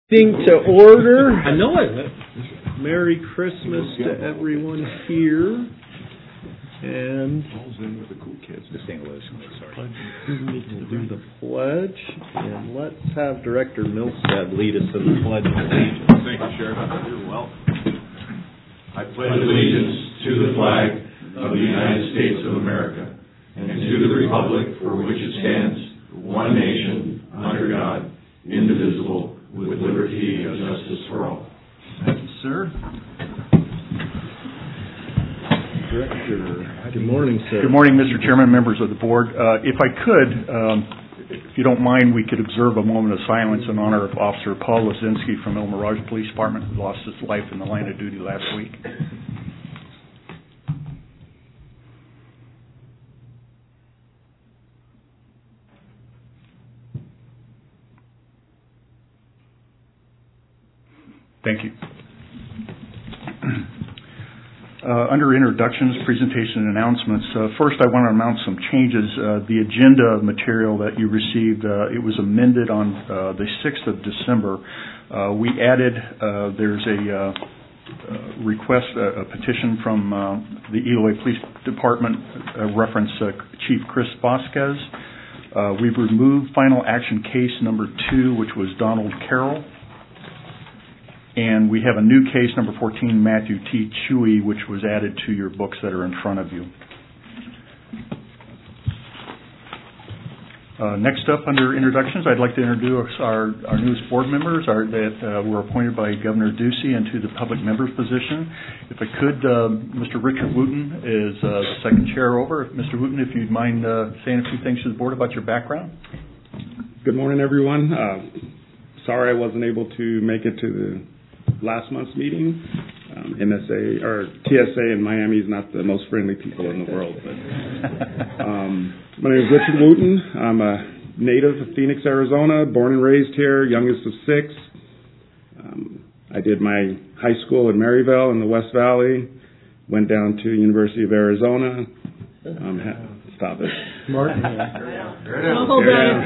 Meeting to order. I know it. Merry Christmas to everyone here. And with the cool kids. Just St. Louis. Sorry. We'll do the pledge, and let's have Director Milstead lead us in the Pledge of Allegiance. Thank you, Sheriff. You're welcome. I pledge allegiance to the flag of the United States of America and to the republic for which it stands, one nation, under God, indivisible, with liberty and justice for all. Thank you, sir. Director, good morning, sir. Good morning, Mr. Chairman, members of the board. If I could, if you don't mind, we could observe a moment of silence in honor of Officer Paul Lazinski from El Mirage Police Department, who lost his life in the line of duty last week. Thank you. Under introductions, presentation, and announcements, first I want to announce some changes. The agenda material that you received, it was amended on the 6th of December. We added, there's a request, a petition from the Eloy Police Department, reference Chief Chris Vasquez. We've removed final action case number 2, which was Donald Carroll. And we have a new case, number 14, Matthew T. Chewy, which was added to your books that are in front of you. Next up, under introductions, I'd like to introduce our newest board members that were appointed by Governor Ducey into the public members position. If I could, Mr. Richard Wooten is the second chair over. Mr. Wooten, if you'd mind saying a few things to the board about your background. Good morning, everyone. Sorry I wasn't able to make it to the last month's meeting. MSA or TSA in Miami is not the most friendly people in the world. But my name is Richard Wooten. I'm a native of Phoenix, Arizona, born and raised here, youngest of 6. I did my high school in Maryville in the West Valley, went down to University of Arizona. Stop it. Martin. Oh,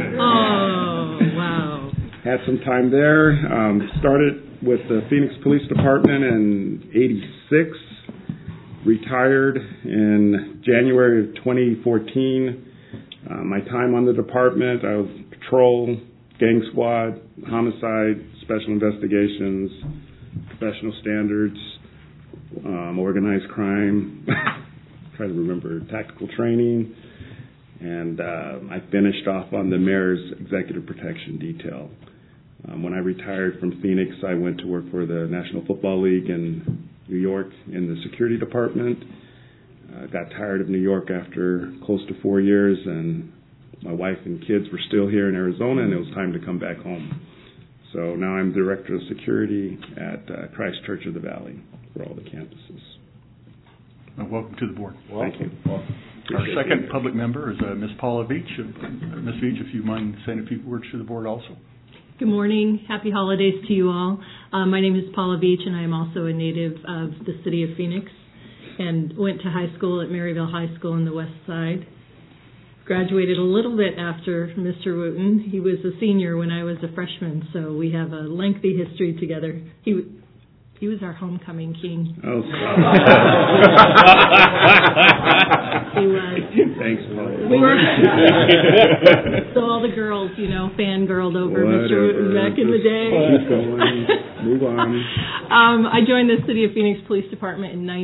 wow. Had some time there. Started with the Phoenix Police Department in '86. Retired in January of 2014. My time on the department, I was patrol, gang squad, homicide, special investigations, professional standards, organized crime. Try to remember tactical training. And I finished off on the mayor's executive protection detail. When I retired from Phoenix, I went to work for the National Football League in New York in the security department. Got tired of New York after close to 4 years, and my wife and kids were still here in Arizona, and it was time to come back home. So now I'm Director of Security at Christ Church of the Valley for all the campuses. Welcome to the board. Thank you. Our second public member is Ms. Paula Veach. Ms. Veach, if you mind saying a few words to the board also. Good morning. Happy holidays to you all. My name is Paula Veach, and I am also a native of the city of Phoenix and went to high school at Maryville High School in the West Side. Graduated a little bit after Mr. Wooten. He was a senior when I was a freshman, so we have a lengthy history together. He was our homecoming king. Oh, He was. Thanks, Paula. We were. So all the girls, fangirled over Mr. Wooten back in the day. Keep going. Move on. I joined the City of Phoenix Police Department in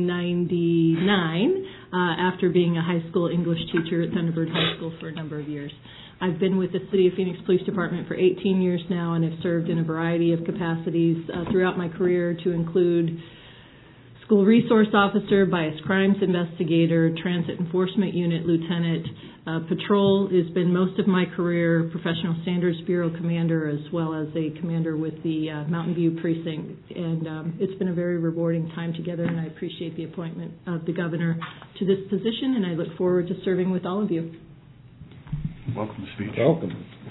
1999 after being a high school English teacher at Thunderbird High School for a number of years. I've been with the City of Phoenix Police Department for 18 years now and have served in a variety of capacities throughout my career, to include school resource officer, bias crimes investigator, transit enforcement unit lieutenant. Patrol has been most of my career, professional standards bureau commander, as well as a commander with the Mountain View precinct. And it's been a very rewarding time together, and I appreciate the appointment of the governor to this position, and I look forward to serving with all of you. Welcome to speech. Welcome.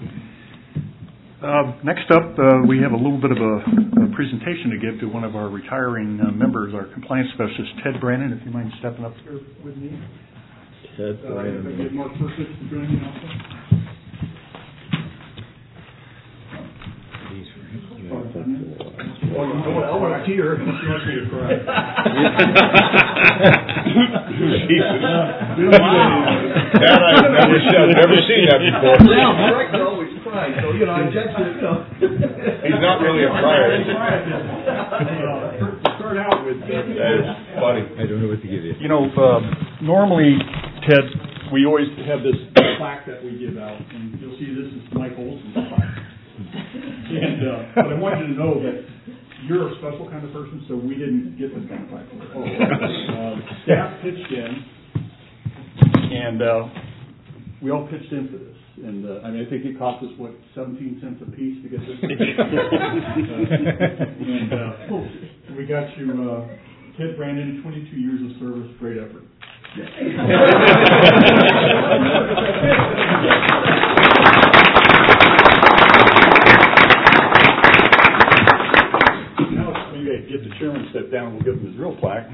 Next up, we have a little bit of a presentation to give to one of our retiring members, our compliance specialist, Ted Brannon. If you mind stepping up here with me. Ted Brannon. Get Mark Perkins to join me also. These for him. I want to tear. She wants me to cry. That I've never seen that before. Well, Greg always cries, so, I just, He's not really a crier, is he? Start out with That is funny. I don't know what to give you. Normally, Ted, we always have this plaque that we give out, and you'll see this is Mike Olson's plaque. And but I want you to know that you're a special kind of person, so we didn't get this kind of plaque. Staff pitched in, and we all pitched in for this. And I think it cost us 17 cents a piece to get this. And we got you, Ted Brandon, 22 years of service, great effort. Now maybe I get the chairman to step down and we'll give him his real plaque.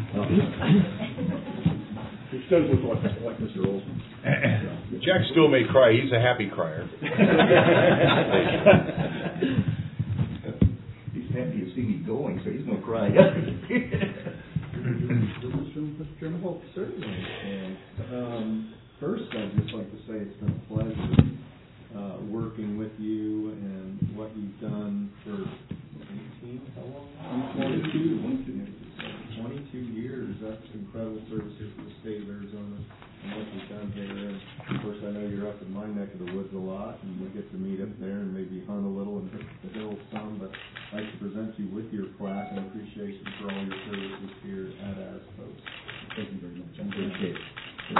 He does look like Mr. Olson. Jack still may cry. He's a happy crier. he's happy to see me going, so he's going to cry. Mr. Chairman, well, certainly. And first, I'd just like to say it's been a pleasure working with you and what you've done for 18, how long? 22 years. That's incredible services for the state of Arizona and what you've done here. And of course, I know you're up in my neck of the woods a lot, and we get to meet up there and maybe hunt a little and hit the hills some. But I'd like to present you with your plaque and appreciation for all your services here at ASPOS. Thank you very much. I appreciate it.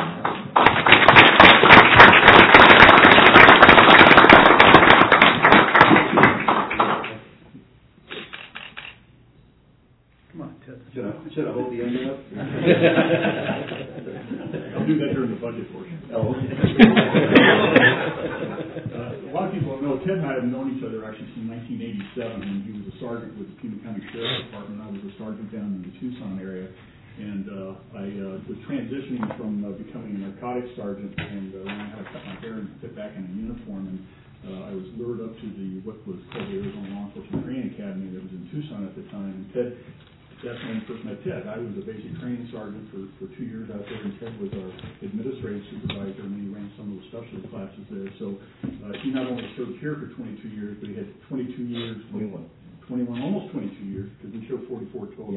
Come on, Ted. Should I hold the end up? I'll do that during the budget portion. Oh, okay. A lot of people don't know, Ted and I have known each other actually since 1987 when he was a sergeant with the Pima County Sheriff's Department. I was a sergeant down in the Tucson area. And I was transitioning from becoming a narcotics sergeant and learning how to cut my hair and fit back in a uniform. And I was lured up to what was called the Arizona Law Enforcement Training Academy that was in Tucson at the time. And Ted, that's when I first met Ted. I was a basic training sergeant for 2 years out there, and Ted was our administrative supervisor, and he ran some of the specialty classes there. So he not only served here for 22 years, but he had 22 years. 21, almost 22 years, because we show 44 total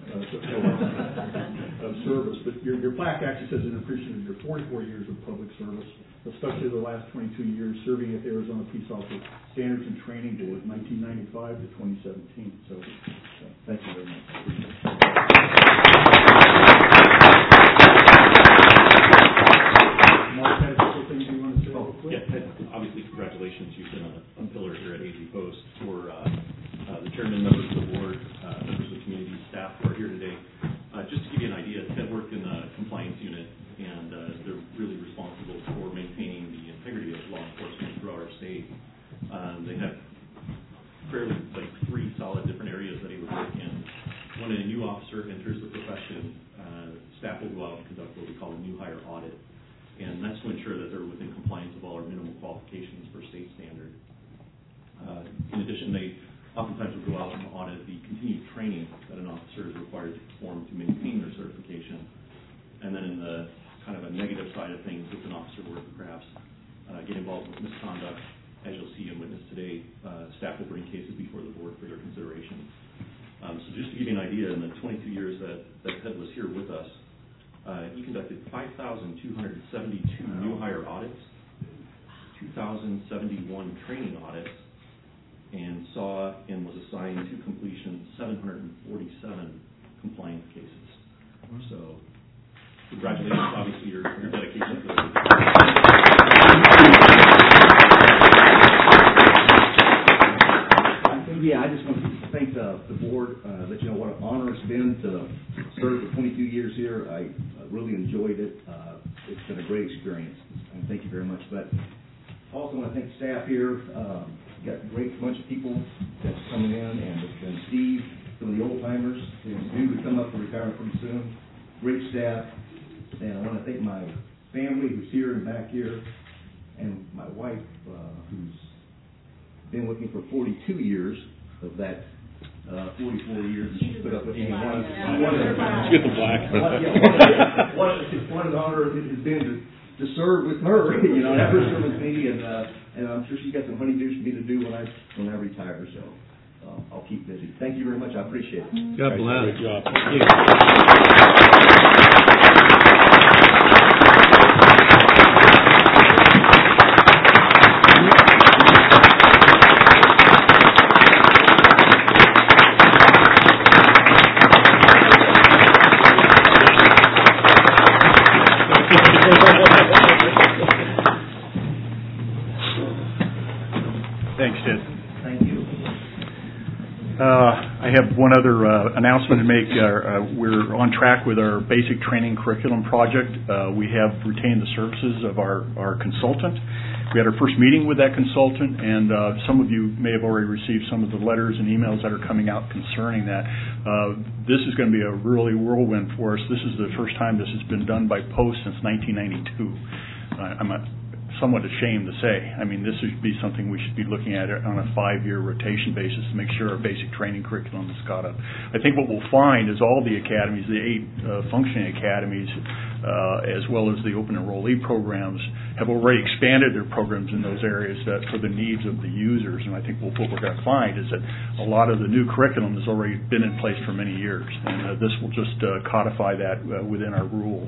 of service. But your plaque actually says in appreciation of your 44 years of public service, especially the last 22 years serving at the Arizona Peace Officer Standards and Training Board, 1995 to 2017. So thank you very much. Mark, has anything you want to say? Obviously, congratulations. You've been a pillar here at AZ Post for the chairman, members of the board, members of the community, staff who are here today. Just to give you an idea, Ted worked in the compliance unit, and they're really responsible for maintaining the integrity of law enforcement throughout our state. They have fairly three solid different areas that he would work in. When a new officer enters the profession, staff will go out and conduct what we call a new hire audit, and that's to ensure that they're within compliance of all our minimum qualifications for state standard. In addition, they oftentimes will go out and audit the continued training that an officer is required to perform to maintain their certification. And then in the kind of a negative side of things, if an officer were to perhaps get involved with misconduct, as you'll see and witness today, staff will bring cases before the board for their consideration. So just to give you an idea, in the 22 years that Ted was here with us, he conducted 5,272 new hire audits, 2,071 training audits, and saw and was assigned to completion 747 compliance cases. So, congratulations, obviously, your dedication to the Yeah, I just want to thank the board, let you know what an honor it's been to serve for 22 years here. I really enjoyed it. It's been a great experience, and thank you very much. But I also want to thank staff here. Got a great bunch of people that's coming in, and Steve, some of the old timers, and due to come up for retirement pretty soon. Great staff, and I want to thank my family who's here and back here, and my wife who's been with me for 42 years of that 44 years that she's put up with me. Let's get the black. What an honor it has been to serve with her, have her serve with me, and I'm sure she's got some honeydews for me to do when I retire, so I'll keep busy. Thank you very much. I appreciate it. God bless. Great job. Thank you. Thanks, Ted. Thank you. I have one other announcement to make. We're on track with our basic training curriculum project. We have retained the services of our consultant. We had our first meeting with that consultant, and some of you may have already received some of the letters and emails that are coming out concerning that. This is going to be a really whirlwind for us. This is the first time this has been done by post since 1992. I'm somewhat ashamed to say. I mean, this should be something we should be looking at on a 5-year rotation basis to make sure our basic training curriculum is caught up. I think what we'll find is all the academies, the 8 functioning academies, as well as the open enrollee programs, have already expanded their programs in those areas for the needs of the users. And I think what we're going to find is that a lot of the new curriculum has already been in place for many years, and this will just codify that within our rules.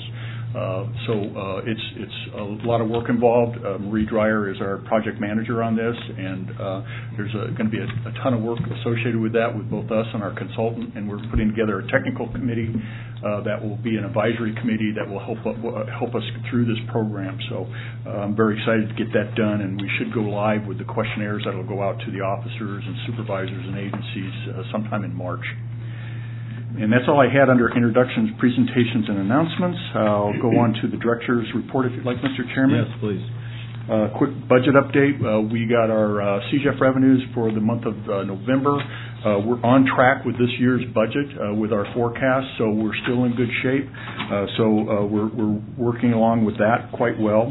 It's a lot of work involved. Marie Dreyer is our project manager on this, and there's going to be a ton of work associated with that with both us and our consultant, and we're putting together a technical committee that will be an advisory committee that will help us through this program. So I'm very excited to get that done, and we should go live with the questionnaires that will go out to the officers and supervisors and agencies sometime in March. And that's all I had under introductions, presentations, and announcements. I'll go on to the director's report if you'd like, Mr. Chairman. Yes, please. Quick budget update. We got our CJEF revenues for the month of November. We're on track with this year's budget with our forecast, so we're still in good shape. We're working along with that quite well.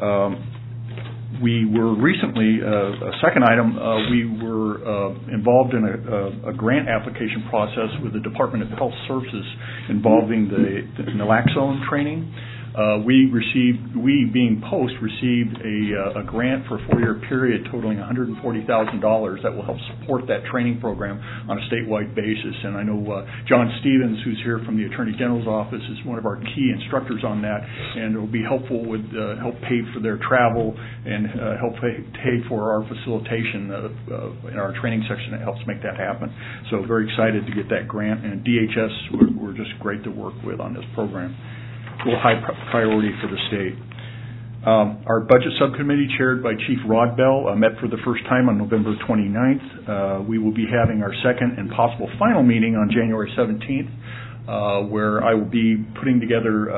We were recently, a second item, we were involved in a grant application process with the Department of Health Services involving the naloxone training. We being Post, received a grant for a 4-year period totaling $140,000 that will help support that training program on a statewide basis. And I know John Stevens, who's here from the Attorney General's office, is one of our key instructors on that, and it will be helpful with help pay for their travel and help pay for our facilitation in our training section that helps make that happen. So very excited to get that grant, and DHS we're just great to work with on this program. A high priority for the state. Our budget subcommittee, chaired by Chief Rod Bell, met for the first time on November 29th. We will be having our second and possible final meeting on January 17th, where I will be putting together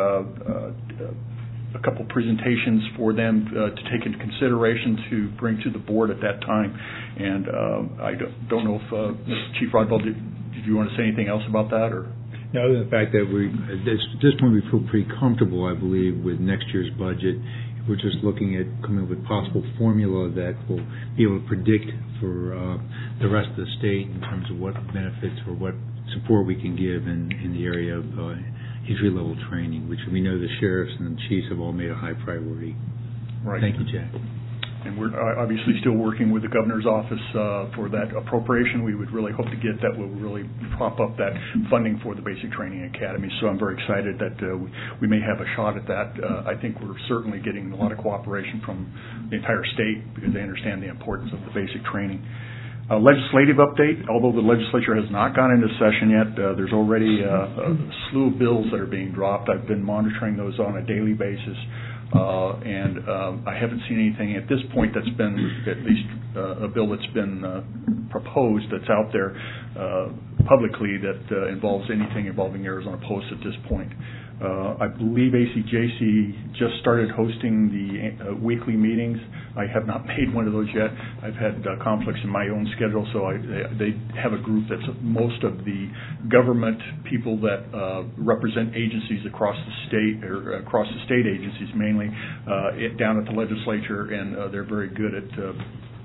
a couple presentations for them to take into consideration to bring to the board at that time. And I don't know if Chief Rod Bell, did you want to say anything else about that, or? No, other than the fact that at this point we feel pretty comfortable, I believe, with next year's budget. We're just looking at coming up with possible formula that will be able to predict for the rest of the state in terms of what benefits or what support we can give in the area of entry-level training, which we know the sheriffs and the chiefs have all made a high priority. Right. Thank you, Jack. And we're obviously still working with the governor's office for that appropriation. We would really hope to get that will really prop up that funding for the basic training academy. So I'm very excited that we may have a shot at that. I think we're certainly getting a lot of cooperation from the entire state because they understand the importance of the basic training. Legislative update. Although the legislature has not gone into session yet, there's already a slew of bills that are being dropped. I've been monitoring those on a daily basis. And I haven't seen anything at this point that's been, at least a bill that's been proposed that's out there publicly that involves anything involving Arizona Post at this point. I believe ACJC just started hosting the weekly meetings. I have not made one of those yet. I've had conflicts in my own schedule, so they have a group that's most of the government people that represent agencies across the state, or across the state agencies mainly, down at the legislature, and they're very good at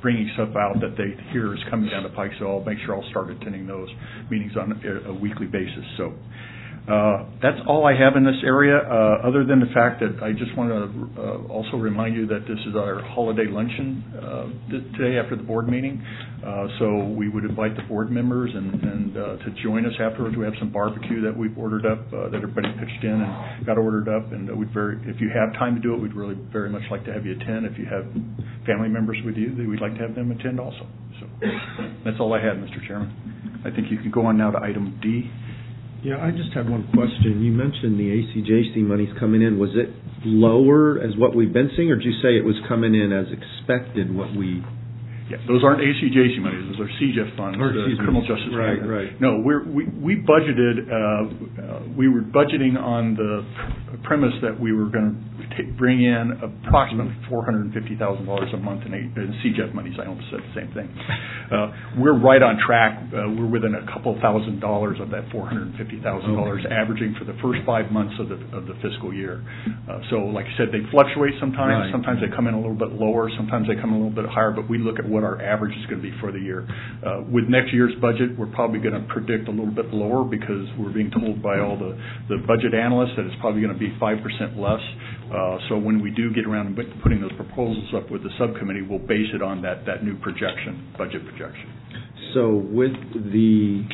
bringing stuff out that they hear is coming down the pike, so I'll make sure I'll start attending those meetings on a weekly basis. So that's all I have in this area, other than the fact that I just want to also remind you that this is our holiday luncheon today after the board meeting. So we would invite the board members and to join us afterwards. We have some barbecue that we've ordered up, that everybody pitched in and got ordered up. And if you have time to do it, we'd really very much like to have you attend. If you have family members with you, we'd like to have them attend also. So that's all I had, Mr. Chairman. I think you can go on now to item D. Yeah, I just have one question. You mentioned the ACJC money's coming in. Was it lower as what we've been seeing, or did you say it was coming in as expected, what we... Yeah, those aren't ACJC monies. Those are CJF funds, the Criminal Justice Fund. Right. No, we budgeted. We were budgeting on the premise that we were going to bring in approximately $450,000 a month in CJF monies. I almost said the same thing. We're right on track. We're within a couple $1,000 of that $450,000, averaging for the first 5 months of the fiscal year. So, like I said, they fluctuate sometimes. Right. Sometimes they come in a little bit lower. Sometimes they come in a little bit higher. But we look at what our average is going to be for the year. With next year's budget, we're probably going to predict a little bit lower because we're being told by all the budget analysts that it's probably going to be 5% less. So when we do get around and putting those proposals up with the subcommittee, we'll base it on that new budget projection. So with the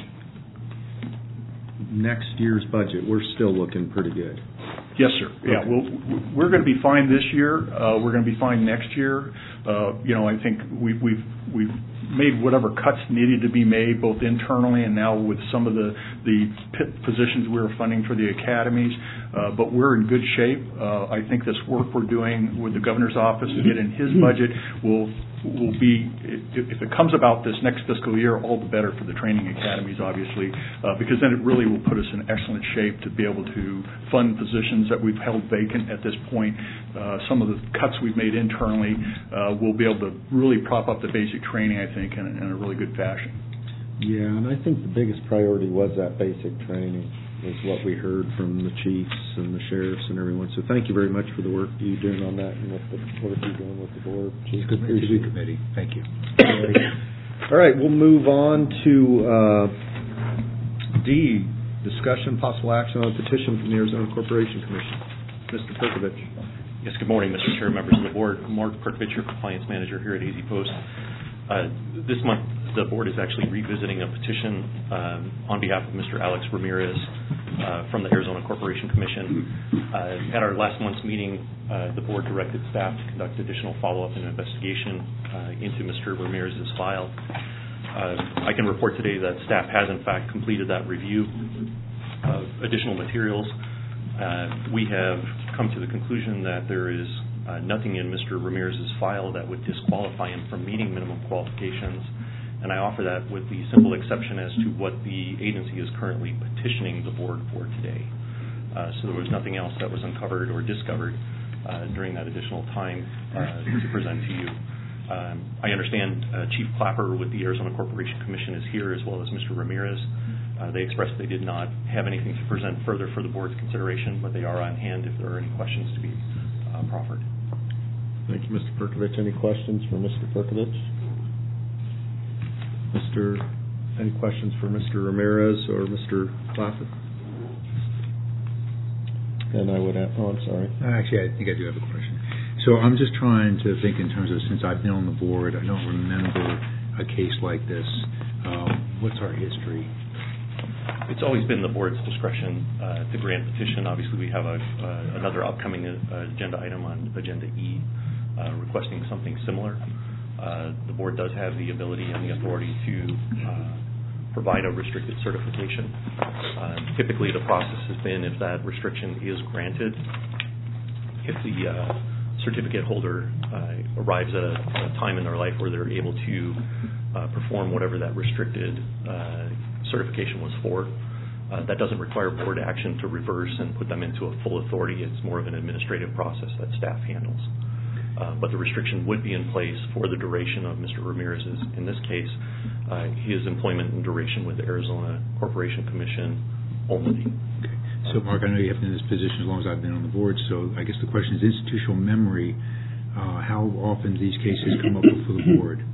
next year's budget, we're still looking pretty good. Yes, sir. Yeah, we're going to be fine this year. We're going to be fine next year. I think we've made whatever cuts needed to be made, both internally and now with some of the positions we were funding for the academies. But we're in good shape. I think this work we're doing with the governor's office to get in his budget will be, if it comes about this next fiscal year, all the better for the training academies, obviously, because then it really will put us in excellent shape to be able to fund positions that we've held vacant at this point. Some of the cuts we've made internally will be able to really prop up the basic training, I think, in a really good fashion. Yeah, and I think the biggest priority was that basic training, is what we heard from the chiefs and the sheriffs and everyone. So thank you very much for the work you're doing on that and what work you're doing with the board. It's a good committee. Thank you. All right, we'll move on to D, discussion, possible action on a petition from the Arizona Corporation Commission. Mr. Perkovich. Yes, good morning, Mr. Chair, members of the board. Mark Perkovich, your compliance manager here at AZ Post. This month, the board is actually revisiting a petition on behalf of Mr. Alex Ramirez from the Arizona Corporation Commission. At our last month's meeting, the board directed staff to conduct additional follow-up and investigation into Mr. Ramirez's file. I can report today that staff has, in fact, completed that review of additional materials. We have come to the conclusion that there is nothing in Mr. Ramirez's file that would disqualify him from meeting minimum qualifications, and I offer that with the simple exception as to what the agency is currently petitioning the board for today. So there was nothing else that was uncovered or discovered during that additional time to present to you. I understand Chief Clapper with the Arizona Corporation Commission is here, as well as Mr. Ramirez. They expressed they did not have anything to present further for the board's consideration, but they are on hand if there are any questions to be proffered. Thank you, Mr. Perkovich. Any questions for Mr. Perkovich? Any questions for Mr. Ramirez or Mr. Clapper? And I would have, I'm sorry. Actually, I think I do have a question. So I'm just trying to think in terms of, since I've been on the board, I don't remember a case like this. What's our history? It's always been the board's discretion to grant petition. Obviously, we have another upcoming agenda item on Agenda E requesting something similar. The board does have the ability and the authority to provide a restricted certification. Typically, the process has been, if that restriction is granted, if the certificate holder arrives at a time in their life where they're able to perform whatever that restricted certification was for. That doesn't require board action to reverse and put them into a full authority. It's more of an administrative process that staff handles. But the restriction would be in place for the duration of Mr. Ramirez's, in this case, his employment and duration with the Arizona Corporation Commission only. Okay. So, Mark, I know you have been in this position as long as I've been on the board, so I guess the question is institutional memory. How often do these cases come up before the board?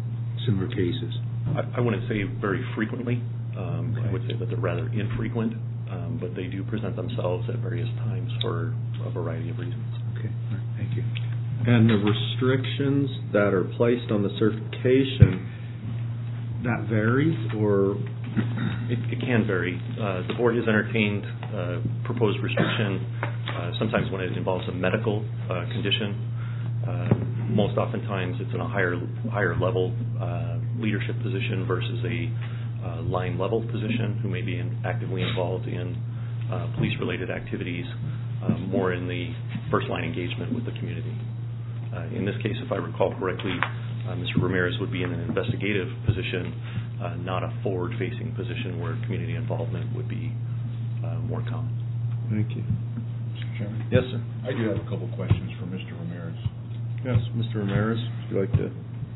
similar cases? I wouldn't say very frequently. I would say that they're rather infrequent, but they do present themselves at various times for a variety of reasons. Okay, all right, thank you. And the restrictions that are placed on the certification, that varies, or? It can vary. The board has entertained proposed restriction sometimes when it involves a medical condition. Most oftentimes it's in a higher level leadership position versus a line level position who may be actively involved in police-related activities, more in the first line engagement with the community. In this case, if I recall correctly, Mr. Ramirez would be in an investigative position, not a forward-facing position where community involvement would be more common. Thank you. Mr. Chairman? Yes, sir. I do have a couple questions for Mr. Ramirez. Yes, Mr. Ramirez, would you like to?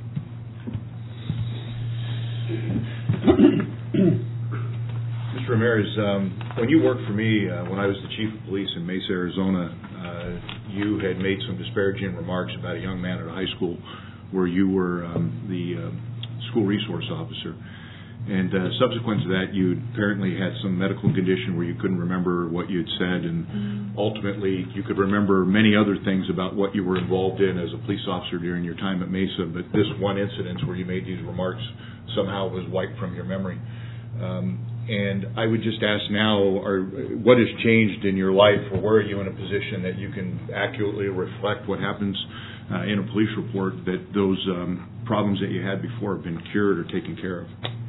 Mr. Ramirez, when you worked for me, when I was the chief of police in Mesa, Arizona, you had made some disparaging remarks about a young man at a high school where you were the school resource officer. And subsequent to that, you apparently had some medical condition where you couldn't remember what you had said, and ultimately you could remember many other things about what you were involved in as a police officer during your time at Mesa, but this one incident where you made these remarks somehow was wiped from your memory. And I would just ask now, what has changed in your life, or where are you in a position that you can accurately reflect what happens in a police report, that those problems that you had before have been cured or taken care of?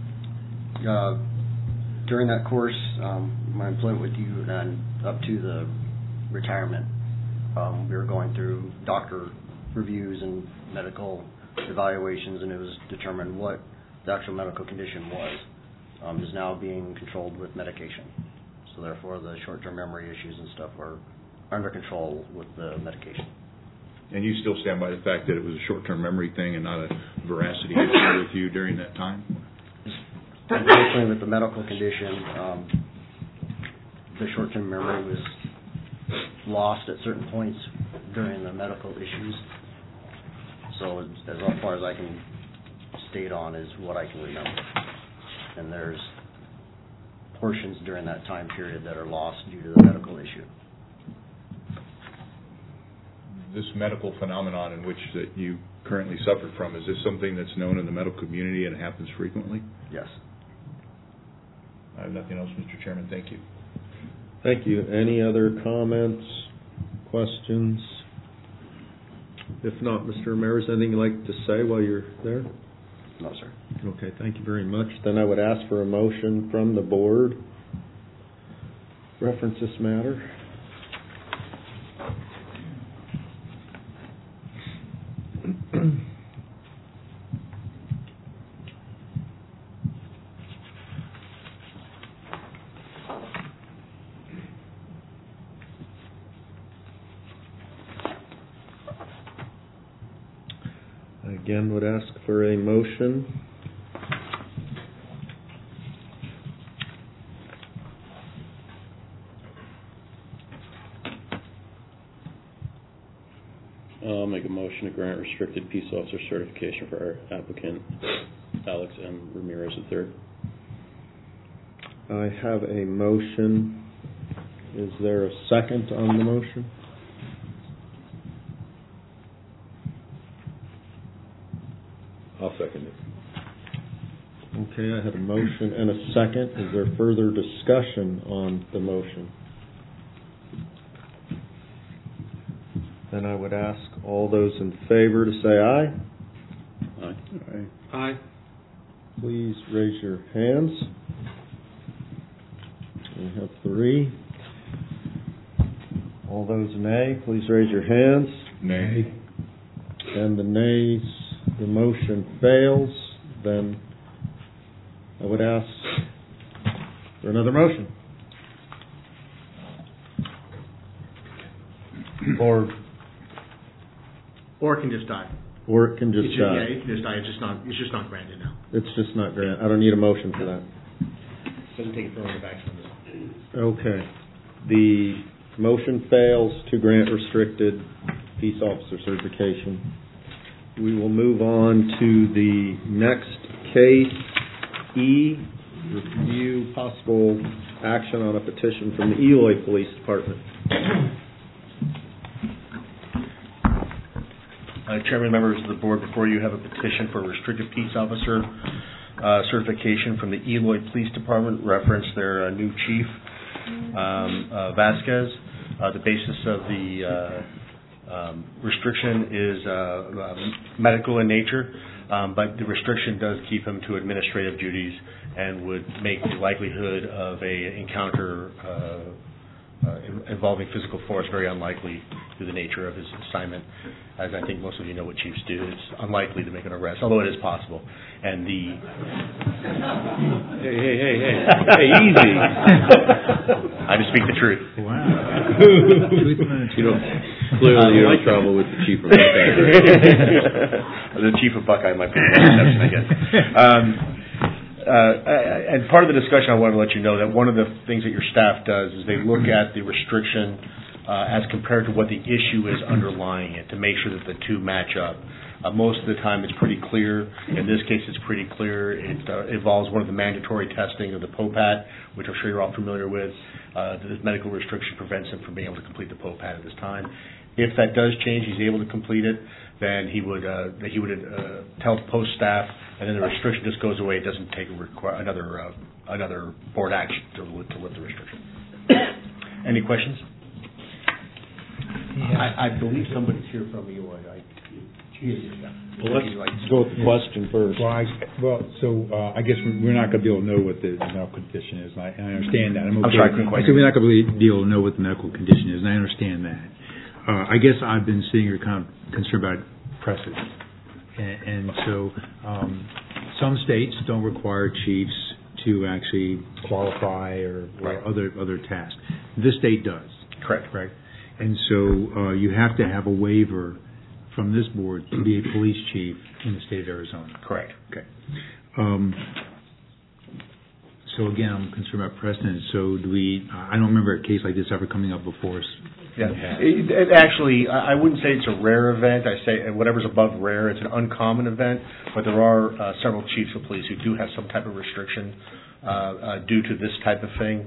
During that course, my employment with you and up to the retirement, we were going through doctor reviews and medical evaluations, and it was determined what the actual medical condition was. Is now being controlled with medication. So therefore the short-term memory issues and stuff are under control with the medication. And you still stand by the fact that it was a short-term memory thing and not a veracity issue with you during that time? Unfortunately, with the medical condition, the short-term memory was lost at certain points during the medical issues. So as far as I can state on is what I can remember. And there's portions during that time period that are lost due to the medical issue. This medical phenomenon in which that you currently suffer from, is this something that's known in the medical community and happens frequently? Yes. I have nothing else, Mr. Chairman. Thank you. Thank you. Any other comments, questions? If not, Mr. Ramirez, anything you'd like to say while you're there? No, sir. Okay, thank you very much. Then I would ask for a motion from the board. Reference this matter. Again, would ask for a motion. I'll make a motion to grant restricted peace officer certification for our applicant, Alex M. Ramirez III. I have a motion. Is there a second on the motion? I'll second it. Okay, I have a motion and a second. Is there further discussion on the motion? Then I would ask all those in favor to say aye. Aye. Aye. Aye. Please raise your hands. We have 3. All those nay, please raise your hands. Nay. And the nays, the motion fails. Then I would ask for another motion. Or it can just die. Or it can just die. Yeah, it can just die. It's just not granted now. It's just not granted. I don't need a motion for that. Doesn't take affirmative action on this. Okay. The motion fails to grant restricted peace officer certification. We will move on to the next case, E, review possible action on a petition from the Eloy Police Department. Chairman, members of the board, before you have a petition for restricted peace officer certification from the Eloy Police Department, reference their new chief, Vasquez. The basis of the restriction is medical in nature, but the restriction does keep him to administrative duties and would make the likelihood of a encounter involving physical force very unlikely through the nature of his assignment. As I think most of you know what chiefs do, it's unlikely to make an arrest, although it is possible. And the... Hey, easy. I just speak the truth. Wow. Clearly you're in trouble with the chief of Buckeye. The chief of Buckeye might be the exception, I guess. And part of the discussion, I want to let you know that one of the things that your staff does is they look at the restriction as compared to what the issue is underlying it to make sure that the two match up. Most of the time it's pretty clear. In this case it's pretty clear. It involves one of the mandatory testing of the POPAT, which I'm sure you're all familiar with. This medical restriction prevents him from being able to complete the POPAT at this time. If that does change, he's able to complete it, then he would tell the post staff, and then the restriction just goes away. It doesn't take another board action to lift the restriction. Any questions? Yeah. I believe somebody's here from Eloy. Well, let's go with the question first. I guess we're not going to be able to know what the medical condition is. I understand that. I'm sorry, I couldn't quite hear. We're not going to be able to know what the medical condition is, and I understand that. I guess I've been seeing your kind of concern about precedent. And so some states don't require chiefs to actually qualify or other tasks. This state does. Correct. Right. And so you have to have a waiver from this board to be a police chief in the state of Arizona. Correct. Okay. So again, I'm concerned about precedent. So I don't remember a case like this ever coming up before us. Yeah. It actually, I wouldn't say it's a rare event. I say whatever's above rare, it's an uncommon event. But there are several chiefs of police who do have some type of restriction due to this type of thing.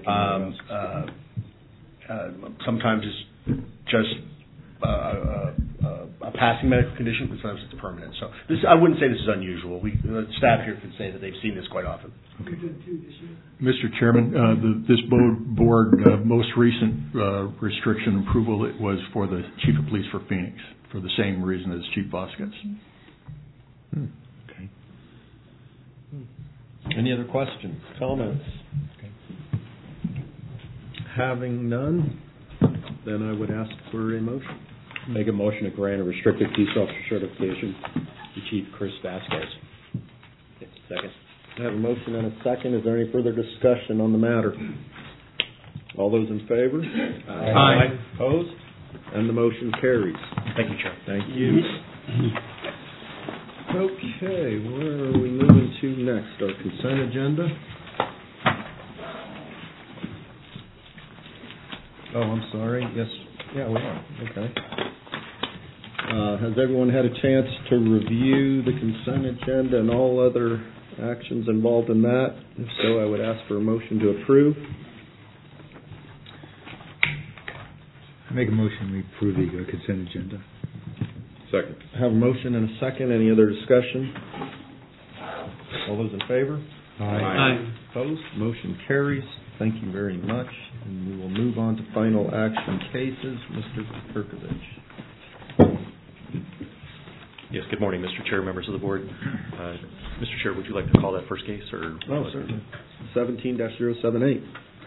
Sometimes it's just a passing medical condition, but sometimes it's permanent. So I wouldn't say this is unusual. The staff here can say that they've seen this quite often. Okay. Mr. Chairman, this board most recent restriction approval it was for the chief of police for Phoenix for the same reason as Chief Vasquez. Okay. Any other questions, comments? Okay. Having none, then I would ask for a motion. Make a motion to grant a restricted peace officer certification to Chief Chris Vasquez. Second. I have a motion and a second. Is there any further discussion on the matter? All those in favor? Aye. Opposed? And the motion carries. Thank you, Chair. Thank you. Okay, where are we moving to next? Our consent agenda? Oh, I'm sorry. Yes. Yeah, we are. Okay. Has everyone had a chance to review the consent agenda and all other actions involved in that? If so, I would ask for a motion to approve. I make a motion we approve the consent agenda. Second. I have a motion and a second. Any other discussion? All those in favor? Aye. Opposed? Motion carries. Thank you very much. And we will move on to final action cases. Mr. Perkovich. Yes, good morning, Mr. Chair, members of the board. Mr. Chair, would you like to call that first case? Oh, certainly. 17-078.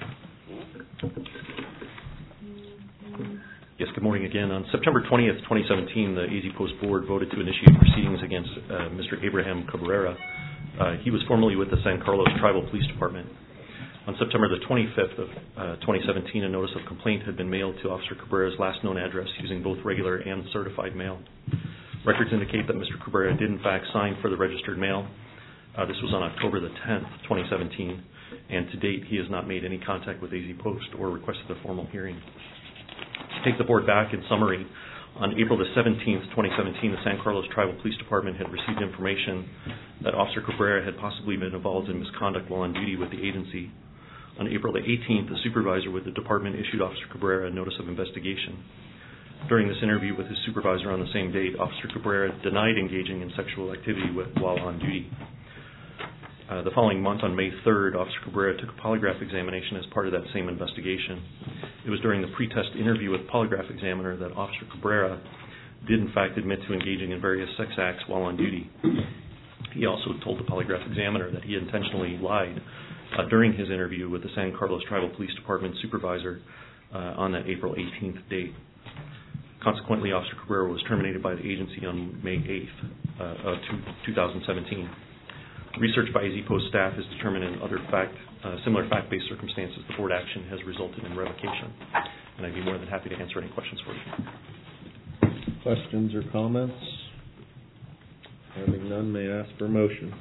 Yes, good morning again. On September 20th, 2017, the AZ Post Board voted to initiate proceedings against Mr. Abraham Cabrera. He was formerly with the San Carlos Tribal Police Department. On September the 25th of 2017, a notice of complaint had been mailed to Officer Cabrera's last known address using both regular and certified mail. Records indicate that Mr. Cabrera did in fact sign for the registered mail. This was on October the 10th, 2017, and to date he has not made any contact with AZ Post or requested a formal hearing. To take the board back, in summary, On April the 17th, 2017, the San Carlos Tribal Police Department had received information that Officer Cabrera had possibly been involved in misconduct while on duty with the agency. On April the 18th, the supervisor with the department issued Officer Cabrera a notice of investigation. During this interview with his supervisor on the same date, Officer Cabrera denied engaging in sexual activity while on duty. The following month, on May 3rd, Officer Cabrera took a polygraph examination as part of that same investigation. It was during the pre-test interview with the polygraph examiner that Officer Cabrera did in fact admit to engaging in various sex acts while on duty. He also told the polygraph examiner that he intentionally lied during his interview with the San Carlos Tribal Police Department supervisor on that April 18th date. Consequently, Officer Cabrera was terminated by the agency on May 8th of 2017. Research by AZ Post staff has determined in other similar fact-based circumstances the board action has resulted in revocation. And I'd be more than happy to answer any questions for you. Questions or comments? Having none, may I ask for a motion?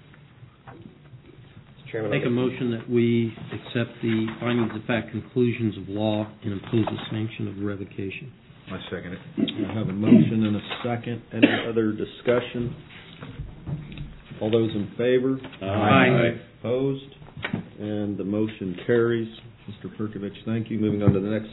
Chairman, make a motion that we accept the findings of fact, conclusions of law, and impose a sanction of revocation. I second it. I have a motion and a second. Any other discussion? All those in favor? Aye. Opposed? And the motion carries. Mr. Perkovich, thank you. Moving on to the next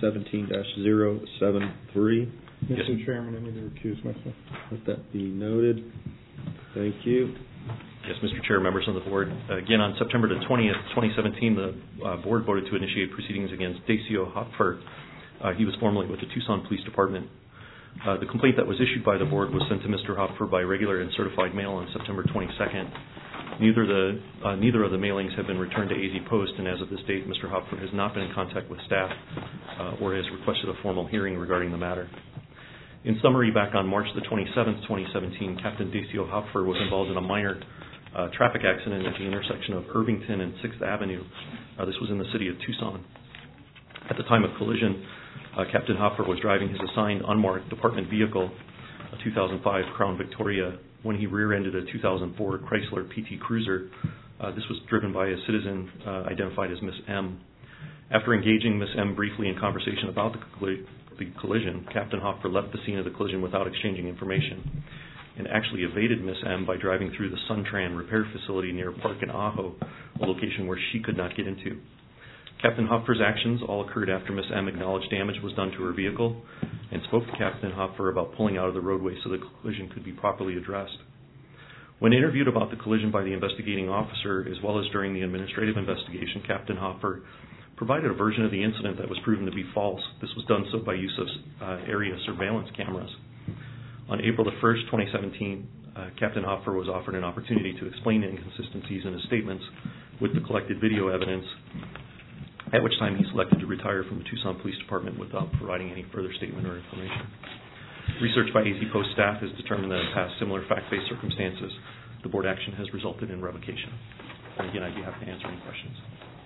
17-073. Mr. Chairman, I need to recuse myself. Let that be noted. Thank you. Yes, Mr. Chair, members of the board. Again, on September the 20th, 2017, the board voted to initiate proceedings against Dacio Hopfer. He was formerly with the Tucson Police Department. The complaint that was issued by the board was sent to Mr. Hopfer by regular and certified mail on September 22nd. Neither of the mailings have been returned to AZ Post, and as of this date, Mr. Hopfer has not been in contact with staff or has requested a formal hearing regarding the matter. In summary, back on March the 27th, 2017, Captain Dacio Hopfer was involved in a minor traffic accident at the intersection of Irvington and 6th Avenue. This was in the city of Tucson. At the time of collision, Captain Hopfer was driving his assigned unmarked department vehicle, a 2005 Crown Victoria, when he rear-ended a 2004 Chrysler PT Cruiser. This was driven by a citizen identified as Miss M. After engaging Miss M briefly in conversation about the collision, Captain Hopfer left the scene of the collision without exchanging information and actually evaded Miss M by driving through the Suntran repair facility near Park in Ajo, a location where she could not get into. Captain Hopfer's actions all occurred after Miss M acknowledged damage was done to her vehicle and spoke to Captain Hopfer about pulling out of the roadway so the collision could be properly addressed. When interviewed about the collision by the investigating officer, as well as during the administrative investigation, Captain Hopfer provided a version of the incident that was proven to be false. This was done so by use of area surveillance cameras. On April the 1st, 2017, Captain Hopfer was offered an opportunity to explain inconsistencies in his statements with the collected video evidence, at which time he selected to retire from the Tucson Police Department without providing any further statement or information. Research by AZ Post staff has determined that in past similar fact-based circumstances, the board action has resulted in revocation. And again, I'd be happy to answer any questions.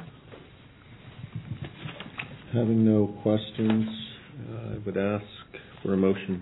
Having no questions, I would ask for a motion.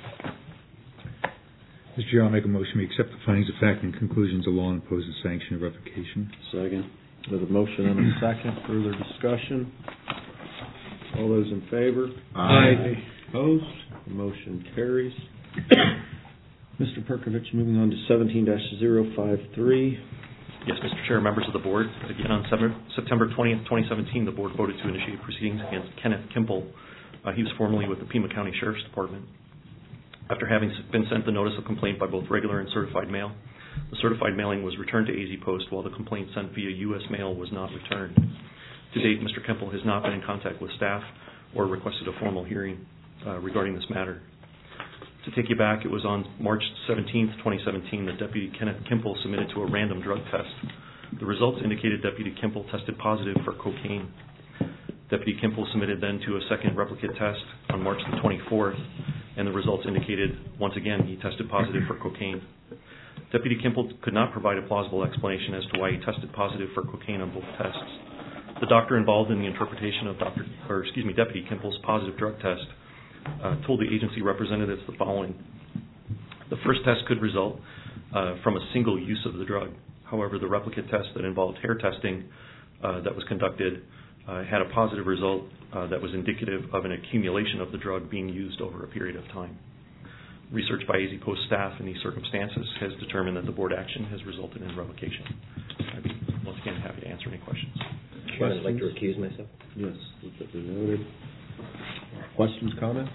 Mr. Chair, I'll make a motion. We accept the findings of fact and conclusions of law and impose a sanction of revocation. Second. With a motion and a second. Further discussion? All those in favor? Aye. Opposed? The motion carries. Mr. Perkovich, moving on to 17-053. Yes, Mr. Chair, members of the board. Again, on September 20th, 2017, the board voted to initiate proceedings against Kenneth Kimple. He was formerly with the Pima County Sheriff's Department. After having been sent the notice of complaint by both regular and certified mail, the certified mailing was returned to AZ Post while the complaint sent via U.S. mail was not returned. To date, Mr. Kimple has not been in contact with staff or requested a formal hearing regarding this matter. To take you back, it was on March 17th, 2017 that Deputy Kenneth Kimple submitted to a random drug test. The results indicated Deputy Kimple tested positive for cocaine. Deputy Kimple submitted then to a second replicate test on March the 24th, and the results indicated, once again, he tested positive for cocaine. Deputy Kimple could not provide a plausible explanation as to why he tested positive for cocaine on both tests. The doctor involved in the interpretation of Deputy Kimple's positive drug test told the agency representatives the following. The first test could result from a single use of the drug. However, the replicate test that involved hair testing that was conducted had a positive result that was indicative of an accumulation of the drug being used over a period of time. Research by AZ Post staff in these circumstances has determined that the board action has resulted in revocation. I'd be, once again, happy to answer any questions. Chairman, I'd like to recuse myself. Yes, that's noted. Questions, comments?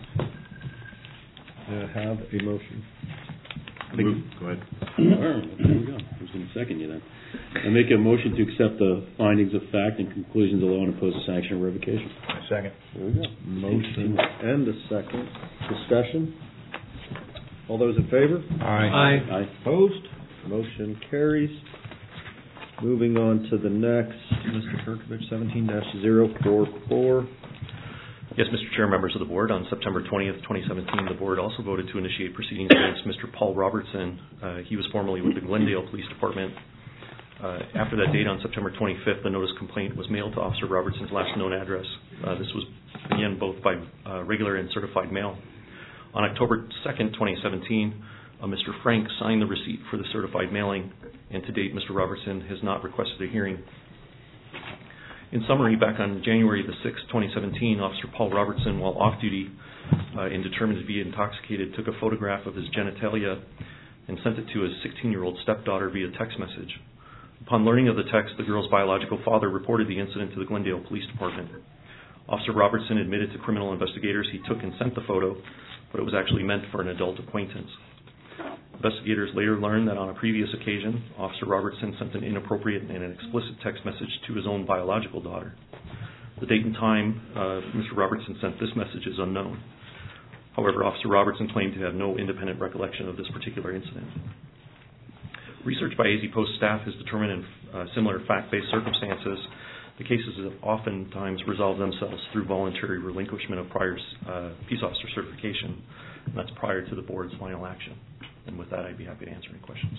Have a motion. Go ahead. All right, there we go. Who's going to second you then? I make a motion to accept the findings of fact and conclusions of law and impose a sanction of revocation. Second. There we go. Motion and a second. Discussion? All those in favor? Aye. Opposed? Motion carries. Moving on to the next, Mr. Perkovich, 17-044. Yes, Mr. Chair, members of the board, on September 20th, 2017, the board also voted to initiate proceedings against Mr. Paul Robertson. He was formerly with the Glendale Police Department. After that date, on September 25th, the notice complaint was mailed to Officer Robertson's last known address. This was, again, both by regular and certified mail. On October 2nd, 2017, Mr. Frank signed the receipt for the certified mailing, and to date, Mr. Robertson has not requested a hearing. In summary, back on January the 6th, 2017, Officer Paul Robertson, while off-duty and determined to be intoxicated, took a photograph of his genitalia and sent it to his 16-year-old stepdaughter via text message. Upon learning of the text, the girl's biological father reported the incident to the Glendale Police Department. Officer Robertson admitted to criminal investigators he took and sent the photo, but it was actually meant for an adult acquaintance. Investigators later learned that on a previous occasion, Officer Robertson sent an inappropriate and an explicit text message to his own biological daughter. The date and time Mr. Robertson sent this message is unknown. However, Officer Robertson claimed to have no independent recollection of this particular incident. Research by AZ Post staff has determined in similar fact-based circumstances, the cases have oftentimes resolved themselves through voluntary relinquishment of prior peace officer certification, and that's prior to the board's final action. And with that, I'd be happy to answer any questions.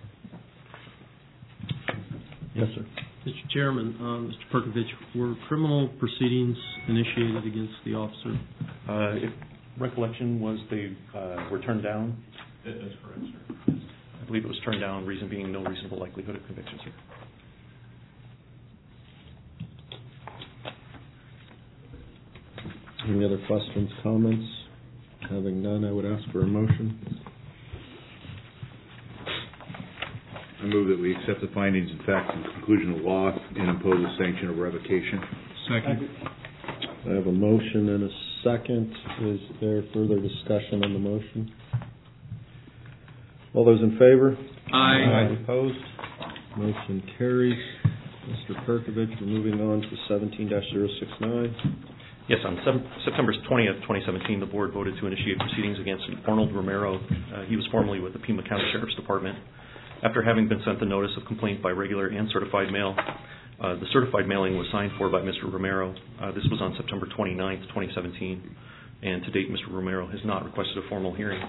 Yes, sir. Mr. Chairman, Mr. Perkovich, were criminal proceedings initiated against the officer? If recollection was they were turned down? That's correct, sir. I believe it was turned down, reason being no reasonable likelihood of conviction, sir. Any other questions, comments? Having none, I would ask for a motion. I move that we accept the findings and facts and conclusion of law and impose a sanction of revocation. Second. I have a motion and a second. Is there further discussion on the motion? All those in favor? Aye. Opposed? Motion carries. Mr. Perkovich, we're moving on to 17-069. Yes, on September 20th, 2017, the board voted to initiate proceedings against Arnold Romero. He was formerly with the Pima County Sheriff's Department. After having been sent the notice of complaint by regular and certified mail, the certified mailing was signed for by Mr. Romero. This was on September 29th, 2017, and to date, Mr. Romero has not requested a formal hearing.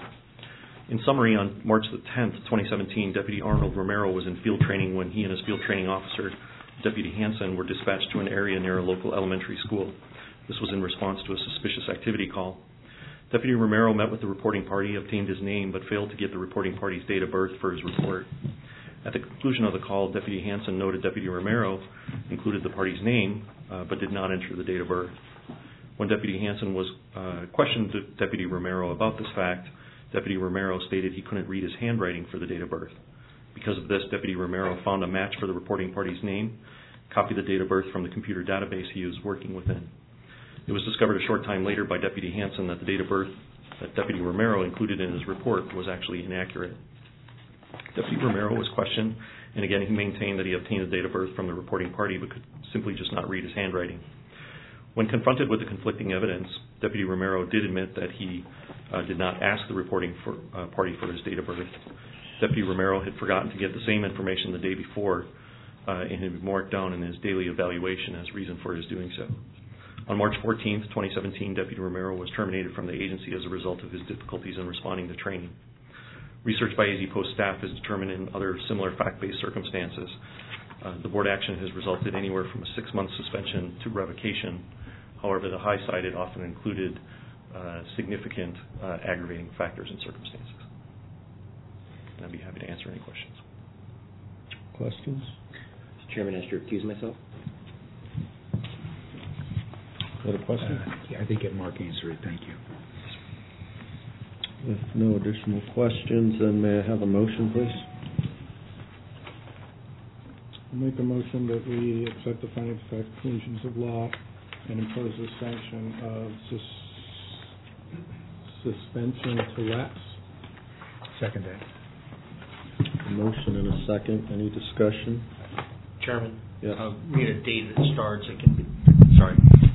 In summary, on March the 10th, 2017, Deputy Arnold Romero was in field training when he and his field training officer, Deputy Hansen, were dispatched to an area near a local elementary school. This was in response to a suspicious activity call. Deputy Romero met with the reporting party, obtained his name, but failed to get the reporting party's date of birth for his report. At the conclusion of the call, Deputy Hansen noted Deputy Romero included the party's name, but did not enter the date of birth. When Deputy Hansen was questioned Deputy Romero about this fact, Deputy Romero stated he couldn't read his handwriting for the date of birth. Because of this, Deputy Romero found a match for the reporting party's name, copied the date of birth from the computer database he was working within. It was discovered a short time later by Deputy Hansen that the date of birth that Deputy Romero included in his report was actually inaccurate. Deputy Romero was questioned, and again he maintained that he obtained the date of birth from the reporting party but could simply just not read his handwriting. When confronted with the conflicting evidence, Deputy Romero did admit that he did not ask the reporting party for his date of birth. Deputy Romero had forgotten to get the same information the day before and had been marked down in his daily evaluation as reason for his doing so. On March 14th, 2017, Deputy Romero was terminated from the agency as a result of his difficulties in responding to training. Research by AZ Post staff has determined in other similar fact-based circumstances, the board action has resulted anywhere from a 6-month suspension to revocation. However, the high side it often included significant aggravating factors and circumstances. And I'd be happy to answer any questions. Questions? Mr. Chairman, I have to recuse myself. Other questions? I think Mark answered it. Thank you. If no additional questions, then may I have a motion, please? I'll make a motion that we accept the findings of fact, conclusions of law, and impose a sanction of suspension to lapse. Second that. A motion and a second. Any discussion? Chairman? Yes. We need a date that starts. It can be, sorry.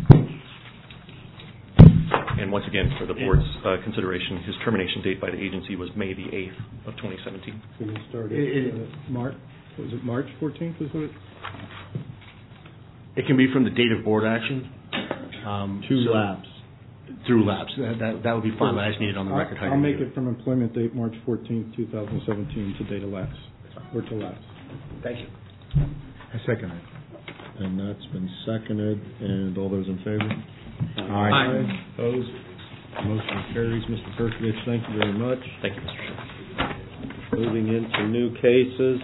And once again, for the board's consideration, his termination date by the agency was May the 8th of 2017. So we started March. Was it March 14th? Was it? It can be from the date of board action. Lapse. Through lapse. That would be fine, but I just need it on the record. I'll make it from employment date March 14th, 2017 to date of lapse, or to lapse. Thank you. I second it. And that's been seconded. And all those in favor? Aye. Opposed? Motion carries. Mr. Perkovich, thank you very much. Thank you, Mr. Chairman. Moving into new cases.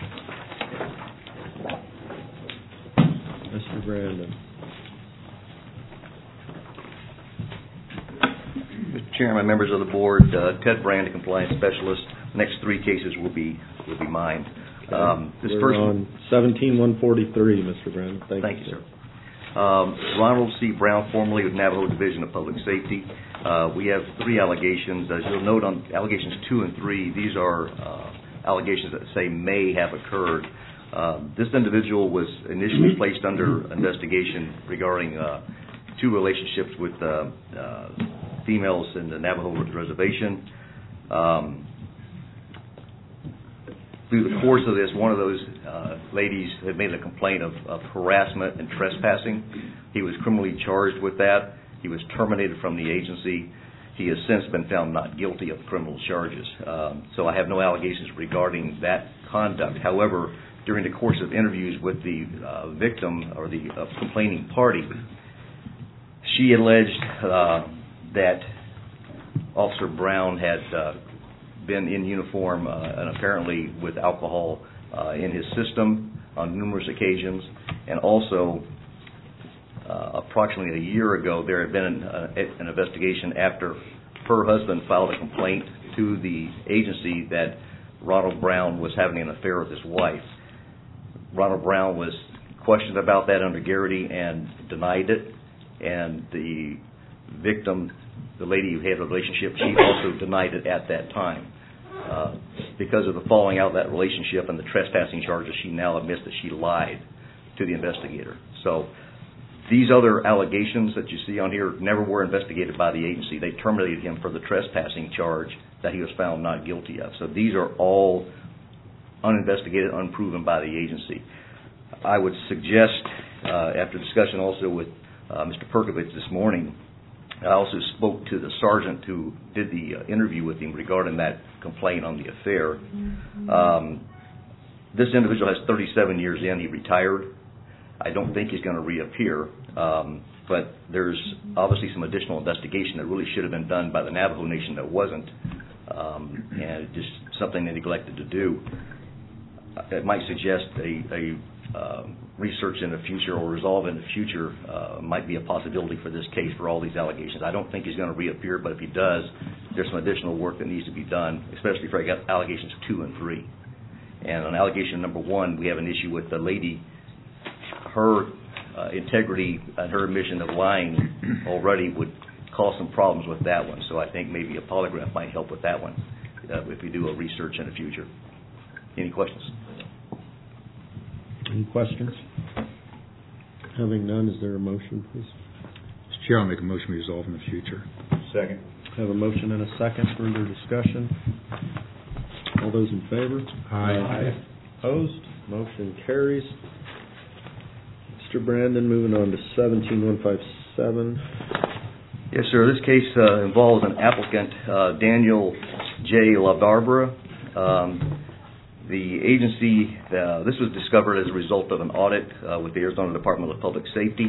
Mr. Brandon. Mr. Chairman, members of the board, Ted Brandon, compliance specialist. The next three cases will be mine. We're on 17-143, Mr. Brandon. Thank you, sir. Ronald C. Brown, formerly with Navajo Division of Public Safety. We have three allegations. As you'll note on allegations 2 and 3, these are allegations that say may have occurred. This individual was initially placed under investigation regarding two relationships with females in the Navajo reservation. Through the course of this, one of those ladies had made a complaint of harassment and trespassing. He was criminally charged with that. He was terminated from the agency. He has since been found not guilty of criminal charges. So I have no allegations regarding that conduct. However, during the course of interviews with the victim or the complaining party, she alleged that Officer Brown had been in uniform and apparently with alcohol in his system on numerous occasions, and also approximately a year ago there had been an investigation after her husband filed a complaint to the agency that Ronald Brown was having an affair with his wife. Ronald Brown was questioned about that under Garrity and denied it, and the victim, the lady who had a relationship, she also denied it at that time. Because of the falling out of that relationship and the trespassing charges, she now admits that she lied to the investigator. So these other allegations that you see on here never were investigated by the agency. They terminated him for the trespassing charge that he was found not guilty of. So these are all uninvestigated, unproven by the agency. I would suggest, after discussion also with Mr. Perkovich this morning, I also spoke to the sergeant who did the interview with him regarding that complaint on the affair. This individual has 37 years in. He retired. I don't think he's going to reappear, but there's obviously some additional investigation that really should have been done by the Navajo Nation that wasn't, and just something they neglected to do. It might suggest a research in the future or resolve in the future might be a possibility for this case for all these allegations. I don't think he's going to reappear, but if he does, there's some additional work that needs to be done, especially for allegations 2 and 3. And on allegation number 1, we have an issue with the lady. Her integrity and her admission of lying already would cause some problems with that one. So I think maybe a polygraph might help with that one if we do a research in the future. Any questions? Any questions? Having none, is there a motion, please? Mr. Chair, I'll make a motion to resolve in the future. Second. Have a motion and a second. Further discussion? All those in favor? Aye. Opposed? Motion carries. Mr. Brandon, moving on to 17-157. Yes, sir. This case involves an applicant, Daniel J. LaBarbera. The agency, this was discovered as a result of an audit with the Arizona Department of Public Safety.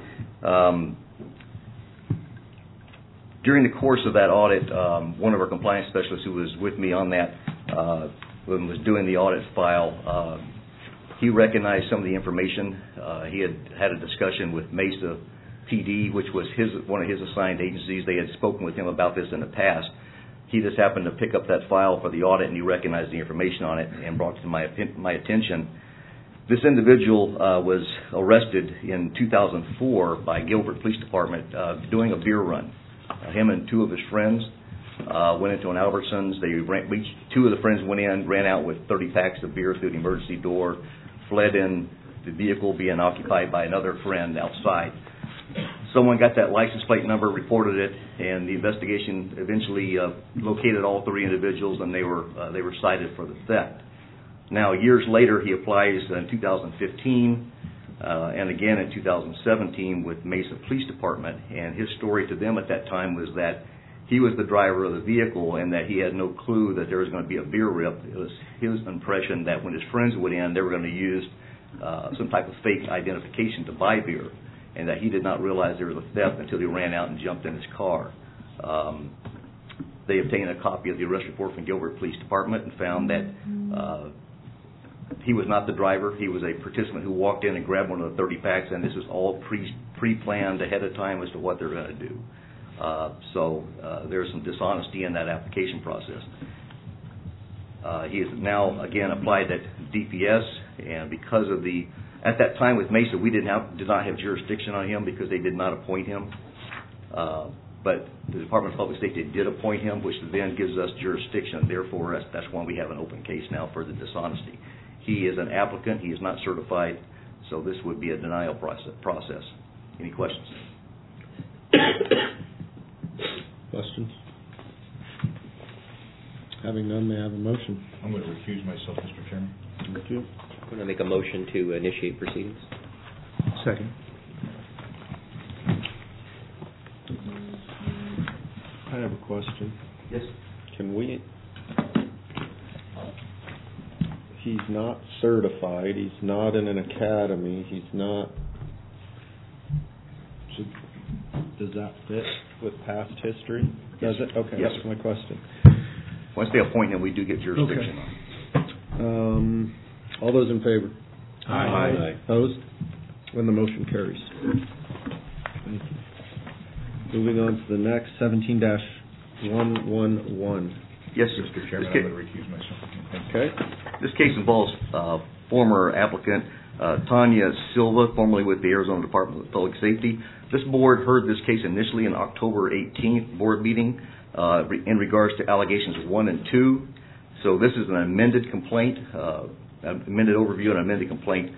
During the course of that audit, one of our compliance specialists who was with me on that, when was doing the audit file, he recognized some of the information. He had a discussion with Mesa PD, which was one of his assigned agencies. They had spoken with him about this in the past. He just happened to pick up that file for the audit, and he recognized the information on it and brought it to my attention. This individual was arrested in 2004 by Gilbert Police Department doing a beer run. Him and two of his friends went into an Albertsons. Two of the friends went in, ran out with 30 packs of beer through the emergency door, fled in the vehicle being occupied by another friend outside. Someone got that license plate number, reported it, and the investigation eventually located all three individuals, and they were cited for the theft. Now, years later, he applies in 2015 and again in 2017 with Mesa Police Department, and his story to them at that time was that he was the driver of the vehicle and that he had no clue that there was going to be a beer rip. It was his impression that when his friends went in, they were going to use some type of fake identification to buy beer, and that he did not realize there was a theft until he ran out and jumped in his car. They obtained a copy of the arrest report from Gilbert Police Department and found that he was not the driver. He was a participant who walked in and grabbed one of the 30 packs, and this was all pre-planned ahead of time as to what they're going to do. So there's some dishonesty in that application process. He has now, again, applied at DPS, and because of at that time with Mesa, we did not have jurisdiction on him because they did not appoint him. But the Department of Public Safety did appoint him, which then gives us jurisdiction. Therefore, that's why we have an open case now for the dishonesty. He is an applicant. He is not certified, so this would be a denial process. Any questions? Questions? Having none, may I have a motion? I'm going to recuse myself, Mr. Chairman. Thank you. I'm going to make a motion to initiate proceedings. Second. I have a question. Yes. Can we... He's not certified. He's not in an academy. He's not... Does that fit with past history? Does it? Okay, yes. That's my question. Once they appoint him, we do get jurisdiction. Okay. All those in favor? Aye. Opposed? And the motion carries. Thank you. Moving on to the next, 17-111. Yes, Mr. Chairman, I'm going to recuse myself. Okay. This case involves former applicant Tanya Silva, formerly with the Arizona Department of Public Safety. This board heard this case initially in October 18th board meeting in regards to allegations 1 and 2. So this is an amended complaint, amended overview and amended complaint.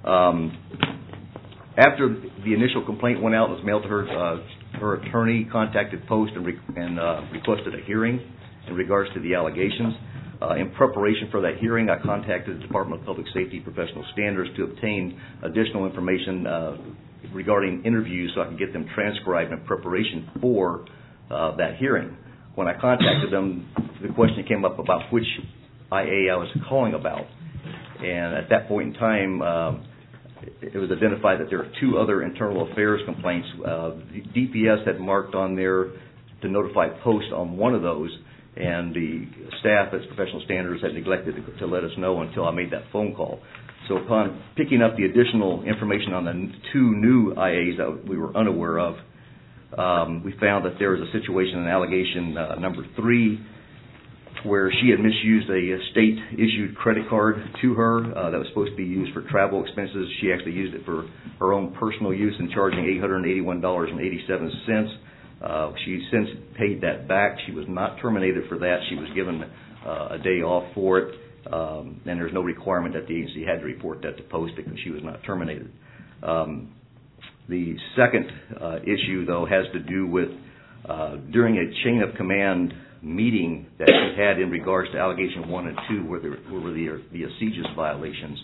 After the initial complaint went out, it was mailed to her. Her attorney contacted Post and requested a hearing in regards to the allegations. In preparation for that hearing, I contacted the Department of Public Safety Professional Standards to obtain additional information regarding interviews so I could get them transcribed in preparation for that hearing. When I contacted them, the question came up about which IA I was calling about. And at that point in time, it was identified that there were 2 other internal affairs complaints. DPS had marked on there to notify Post on one of those, and the staff at Professional Standards had neglected to let us know until I made that phone call. So upon picking up the additional information on the 2 new IAs that we were unaware of, we found that there was a situation in allegation number 3 where she had misused a state-issued credit card to her that was supposed to be used for travel expenses. She actually used it for her own personal use and charging $881.87. She since paid that back. She was not terminated for that. She was given a day off for it, and there's no requirement that the agency had to report that to Post because she was not terminated. The second issue, though, has to do with during a chain of command meeting that she had in regards to allegation 1 and 2 where were the ACEGIS violations.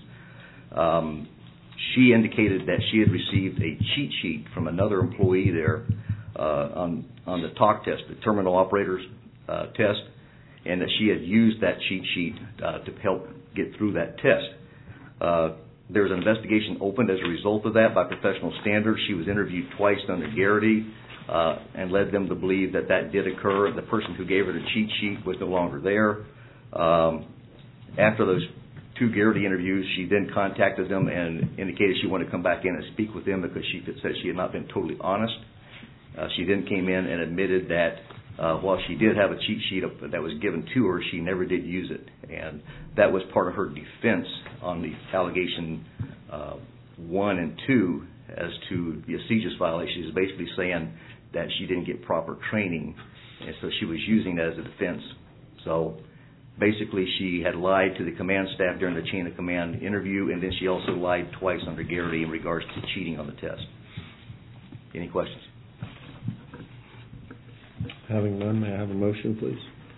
She indicated that she had received a cheat sheet from another employee there on the TOC test, the Terminal Operators Test, and that she had used that cheat sheet to help get through that test. There was an investigation opened as a result of that by Professional Standards. She was interviewed twice under Garrity and led them to believe that did occur. The person who gave her the cheat sheet was no longer there. After those 2 Garrity interviews. She then contacted them and indicated she wanted to come back in and speak with them because she said she had not been totally honest. She then came in and admitted that while she did have a cheat sheet that was given to her, she never did use it. And that was part of her defense on the allegation 1 and 2 as to the CJIS violation. Is basically saying that she didn't get proper training, and so she was using that as a defense. So basically she had lied to the command staff during the chain of command interview, and then she also lied twice under Garrity in regards to cheating on the test. Any questions? Having none, may I have a motion, please?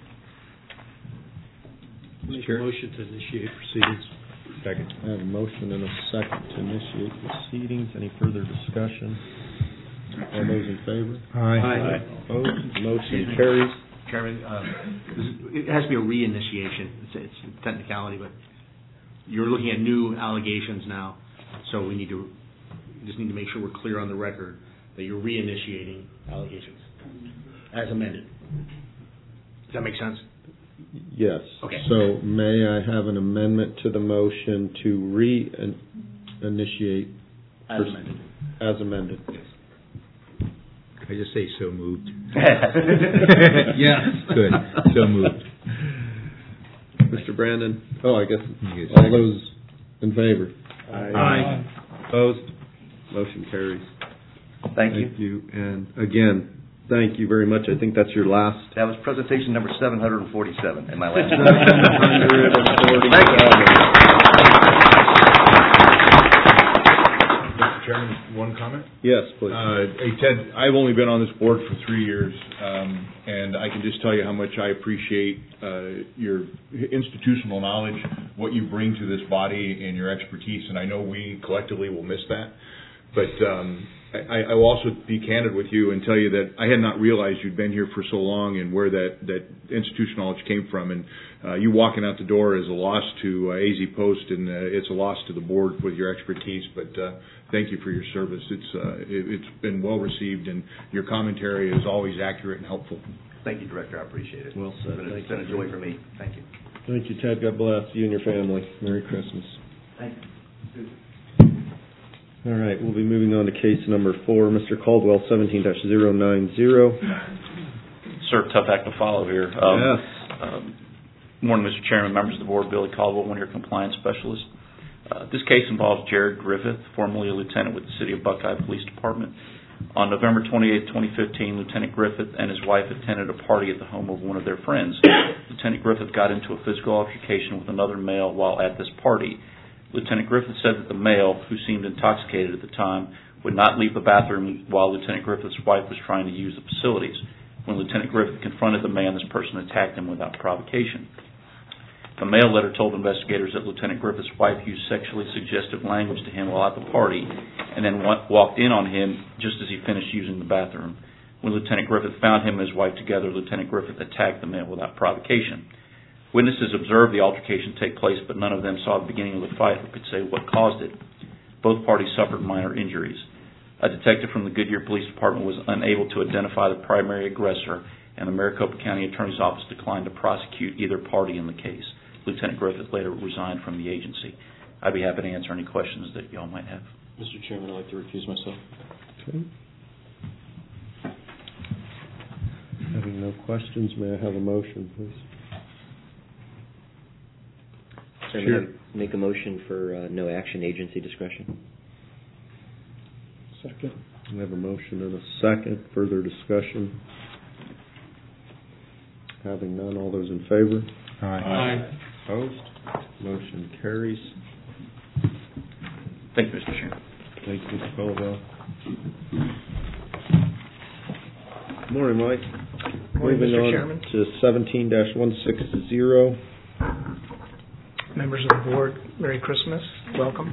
Make a motion to initiate proceedings. Second. I have a motion and a second to initiate proceedings. Any further discussion? All those in favor? Aye. Opposed? Motion carries. Chairman, it has to be a reinitiation. It's a technicality, but you're looking at new allegations now, so we just need to make sure we're clear on the record that you're reinitiating allegations as amended. Does that make sense? Yes. Okay. So may I have an amendment to the motion to re-initiate? As amended. As amended. Yes. I just say so moved. Yes. Good. So moved. Mr. Brandon? Oh, I guess all those in favor? Aye. Opposed? Motion carries. Thank you. Thank you. And again, thank you very much. I think that's your last. That was presentation number 747 and my last. 747. Mr. Chairman, one comment? Yes, please. Hey, Ted, I've only been on this board for 3 years, and I can just tell you how much I appreciate your institutional knowledge, what you bring to this body, and your expertise, and I know we collectively will miss that. But I will also be candid with you and tell you that I had not realized you'd been here for so long and where that institutional knowledge came from. And you walking out the door is a loss to AZ Post, and it's a loss to the board with your expertise. But thank you for your service. It's been well received, and your commentary is always accurate and helpful. Thank you, Director. I appreciate it. Well said. It's been a joy for me. Thank you. Thank you, Ted. God bless you and your family. Merry Christmas. Thank you. All right, we'll be moving on to case number 4, Mr. Caldwell, 17-090. Sir, tough act to follow here. Yes. Morning, Mr. Chairman, members of the board. Billy Caldwell, one of your compliance specialists. This case involves Jared Griffith, formerly a lieutenant with the City of Buckeye Police Department. On November 28, 2015, Lieutenant Griffith and his wife attended a party at the home of one of their friends. Lieutenant Griffith got into a physical altercation with another male while at this party. Lieutenant Griffith said that the male, who seemed intoxicated at the time, would not leave the bathroom while Lieutenant Griffith's wife was trying to use the facilities. When Lieutenant Griffith confronted the man, this person attacked him without provocation. The male later told investigators that Lieutenant Griffith's wife used sexually suggestive language to him while at the party and then walked in on him just as he finished using the bathroom. When Lieutenant Griffith found him and his wife together, Lieutenant Griffith attacked the male without provocation. Witnesses observed the altercation take place, but none of them saw the beginning of the fight or could say what caused it. Both parties suffered minor injuries. A detective from the Goodyear Police Department was unable to identify the primary aggressor, and the Maricopa County Attorney's Office declined to prosecute either party in the case. Lieutenant Griffith later resigned from the agency. I'd be happy to answer any questions that y'all might have. Mr. Chairman, I'd like to recuse myself. Okay. Having no questions, may I have a motion, please? Chairman, I make a motion for no action, agency discretion. Second. We have a motion and a second. Further discussion? Having none, all those in favor? Aye. Opposed? Motion carries. Thank you, Mr. Chairman. Thank you, Mr. Caldwell. Good morning, Mike. Morning, Moving Mr. on Chairman. to 17-160. Members of the board, Merry Christmas. Welcome.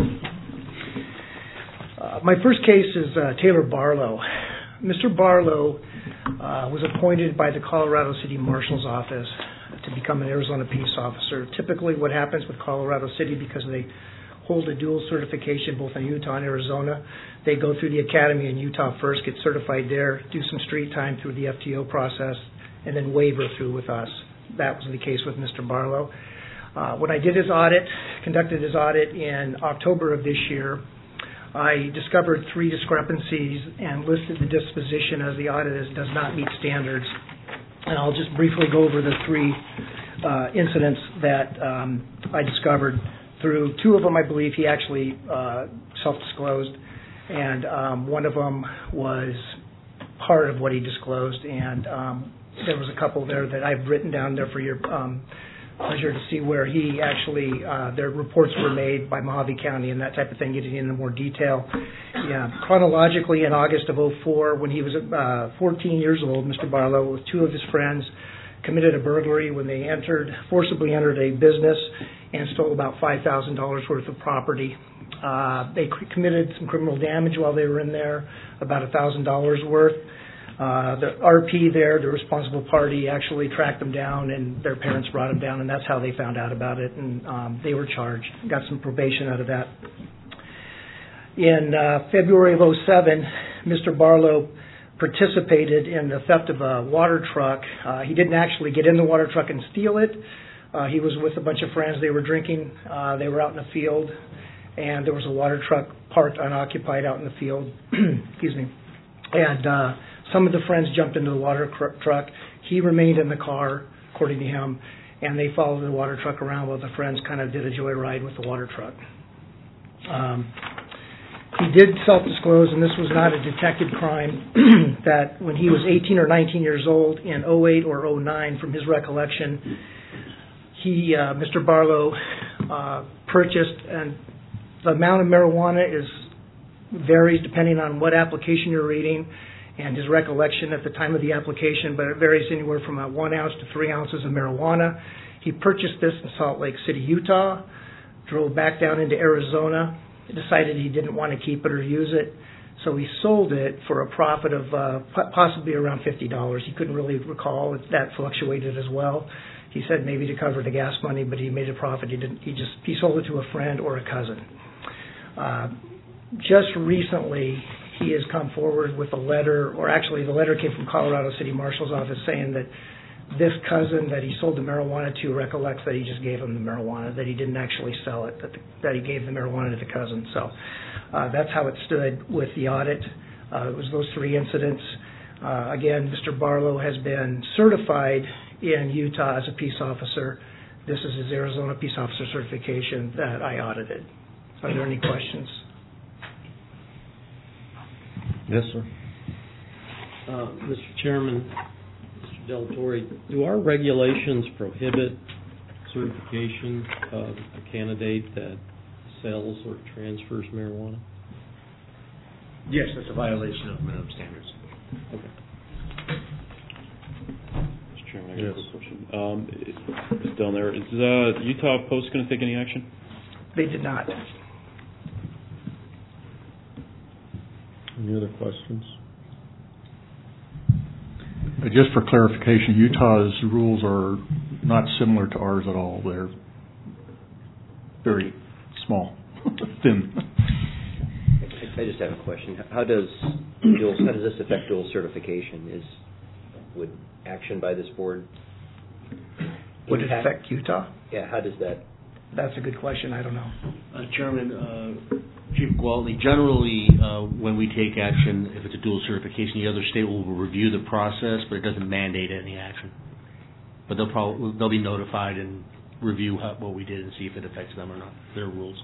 My first case is Taylor Barlow. Mr. Barlow was appointed by the Colorado City Marshal's Office to become an Arizona Peace Officer. Typically what happens with Colorado City, because they hold a dual certification both in Utah and Arizona, they go through the academy in Utah first, get certified there, do some street time through the FTO process, and then waiver through with us. That was the case with Mr. Barlow. When I did conducted his audit in October of this year, I discovered 3 discrepancies and listed the disposition as the audit does not meet standards. And I'll just briefly go over the 3 incidents that I discovered. Through 2 of them, I believe he actually self-disclosed, and one of them was part of what he disclosed, and there was a couple there that I've written down there for your pleasure to see where he actually, their reports were made by Mojave County and that type of thing, getting into more detail. Yeah, chronologically, in August of 2004, when he was 14 years old, Mr. Barlow, with 2 of his friends, committed a burglary when they forcibly entered a business and stole about $5,000 worth of property. They committed some criminal damage while they were in there, about $1,000 worth. The RP there, the responsible party, actually tracked them down, and their parents brought them down, and that's how they found out about it, and they were charged, got some probation out of that. In February of 2007, Mr. Barlow participated in the theft of a water truck. He didn't actually get in the water truck and steal it. He was with a bunch of friends. They were drinking. They were out in the field, and there was a water truck parked unoccupied out in the field. Excuse me. And some of the friends jumped into the water truck. He remained in the car, according to him, and they followed the water truck around while the friends kind of did a joyride with the water truck. He did self-disclose, and this was not a detected crime, that when he was 18 or 19 years old in 2008 or 2009, from his recollection, Mr. Barlow, purchased, and the amount of marijuana varies depending on what application you're reading and his recollection at the time of the application, but it varies anywhere from 1 ounce to 3 ounces of marijuana. He purchased this in Salt Lake City, Utah, drove back down into Arizona, decided he didn't want to keep it or use it, so he sold it for a profit of possibly around $50. He couldn't really recall. That fluctuated as well. He said maybe to cover the gas money, but he made a profit. He sold it to a friend or a cousin. Just recently, he has come forward with a letter, or actually the letter came from Colorado City Marshal's office saying that this cousin that he sold the marijuana to recollects that he just gave him the marijuana, that he didn't actually sell it, that he gave the marijuana to the cousin. So that's how it stood with the audit. It was those 3 incidents. Again, Mr. Barlow has been certified in Utah as a peace officer. This is his Arizona peace officer certification that I audited. Are there any questions? Yes, sir. Mr. Chairman, Mr. Del Torre, do our regulations prohibit certification of a candidate that sells or transfers marijuana? Yes, that's a violation of minimum standards. Okay. Mr. Chairman, I got a quick question. It's down there. Is Utah Post going to take any action? They did not. Any other questions? Just for clarification, Utah's rules are not similar to ours at all. They're very small, thin. I just have a question. How does this affect dual certification? Would action by this board Would it affect Utah? Yeah, how does that? That's a good question. I don't know. Chairman, Chief Gwaltney, generally when we take action, if it's a dual certification, the other state will review the process, but it doesn't mandate any action. But they'll be notified and review what we did and see if it affects them or not, their rules.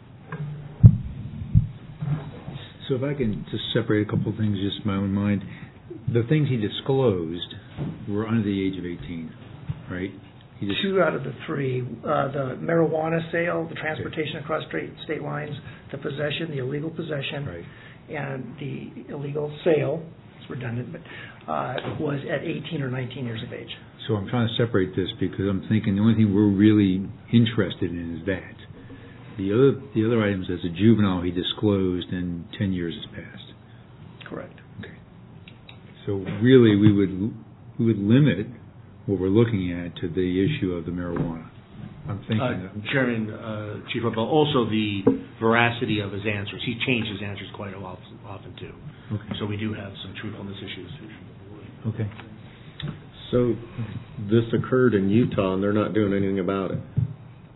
So if I can just separate a couple of things just in my own mind. The things he disclosed were under the age of 18, right? 2 out of the 3, the marijuana sale, the transportation across state lines, the possession, the illegal possession, right, and the illegal sale, it's redundant, but was at 18 or 19 years of age. So I'm trying to separate this because I'm thinking the only thing we're really interested in is that. The other items as a juvenile he disclosed and 10 years has passed. Correct. Okay. So really we would limit what we're looking at to the issue of the marijuana. I'm thinking Chairman, Chief Rebel, also the veracity of his answers. He changed his answers quite often too. Okay. So we do have some truthfulness issues. Okay. So this occurred in Utah and they're not doing anything about it?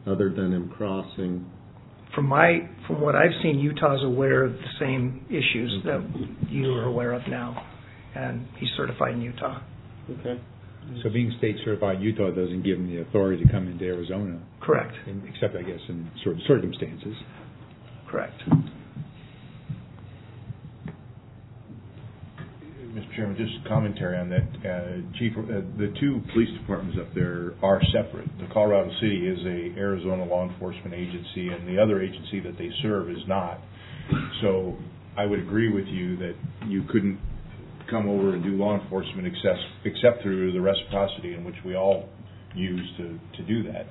other than him crossing? From what I've seen, Utah's aware of the same issues that you are aware of now, and he's certified in Utah. Okay. So being state certified in Utah doesn't give him the authority to come into Arizona? Correct. Except, I guess, in certain circumstances. Correct. Mr. Chairman, just commentary on that. Chief, the two police departments up there are separate. The Colorado City is a Arizona law enforcement agency, and the other agency that they serve is not. So I would agree with you that you couldn't come over and do law enforcement except through the reciprocity in which we all use to do that.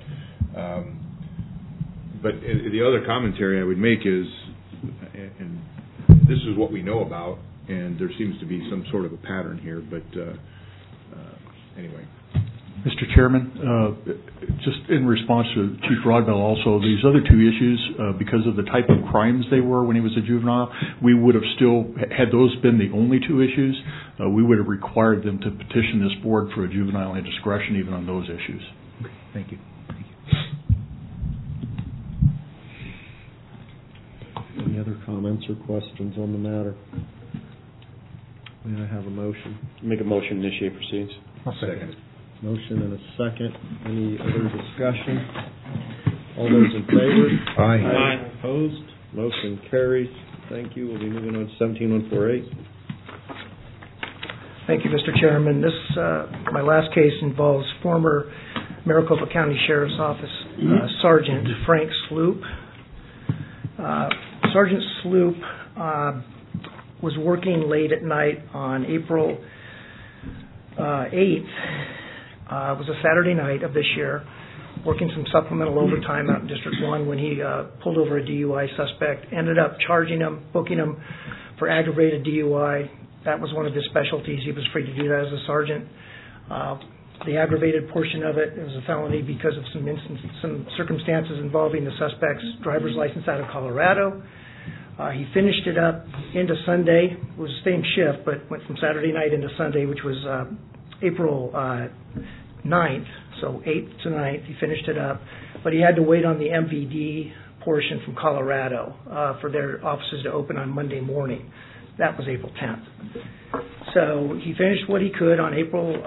But the other commentary I would make is, and this is what we know about, and there seems to be some sort of a pattern here, but anyway. Mr. Chairman, just in response to Chief Rodbell also, these other two issues, because of the type of crimes they were when he was a juvenile, we would have still, had those been the only two issues, we would have required them to petition this board for a juvenile indiscretion even on those issues. Okay, thank you. Any other comments or questions on the matter? May I have a motion? Make a motion to initiate proceedings. I'll second. Motion and a second. Any other discussion? All those in favor? Aye. Opposed? Motion carries. Thank you. We'll be moving on to 17148. Thank you, Mr. Chairman. This, my last case involves former Maricopa County Sheriff's Office Sergeant Frank Sloop. Sergeant Sloop was working late at night on April 8th. It was a Saturday night of this year, working some supplemental overtime out in District 1 when he pulled over a DUI suspect, ended up charging him, booking him for aggravated DUI. That was one of his specialties. He was free to do that as a sergeant. The aggravated portion of it was a felony because of some circumstances involving the suspect's driver's license out of Colorado. He finished it up into Sunday. It was the same shift, but went from Saturday night into Sunday, which was April 9th, so 8th to 9th. He finished it up, but he had to wait on the MVD portion from Colorado for their offices to open on Monday morning. That was April 10th. So he finished what he could on April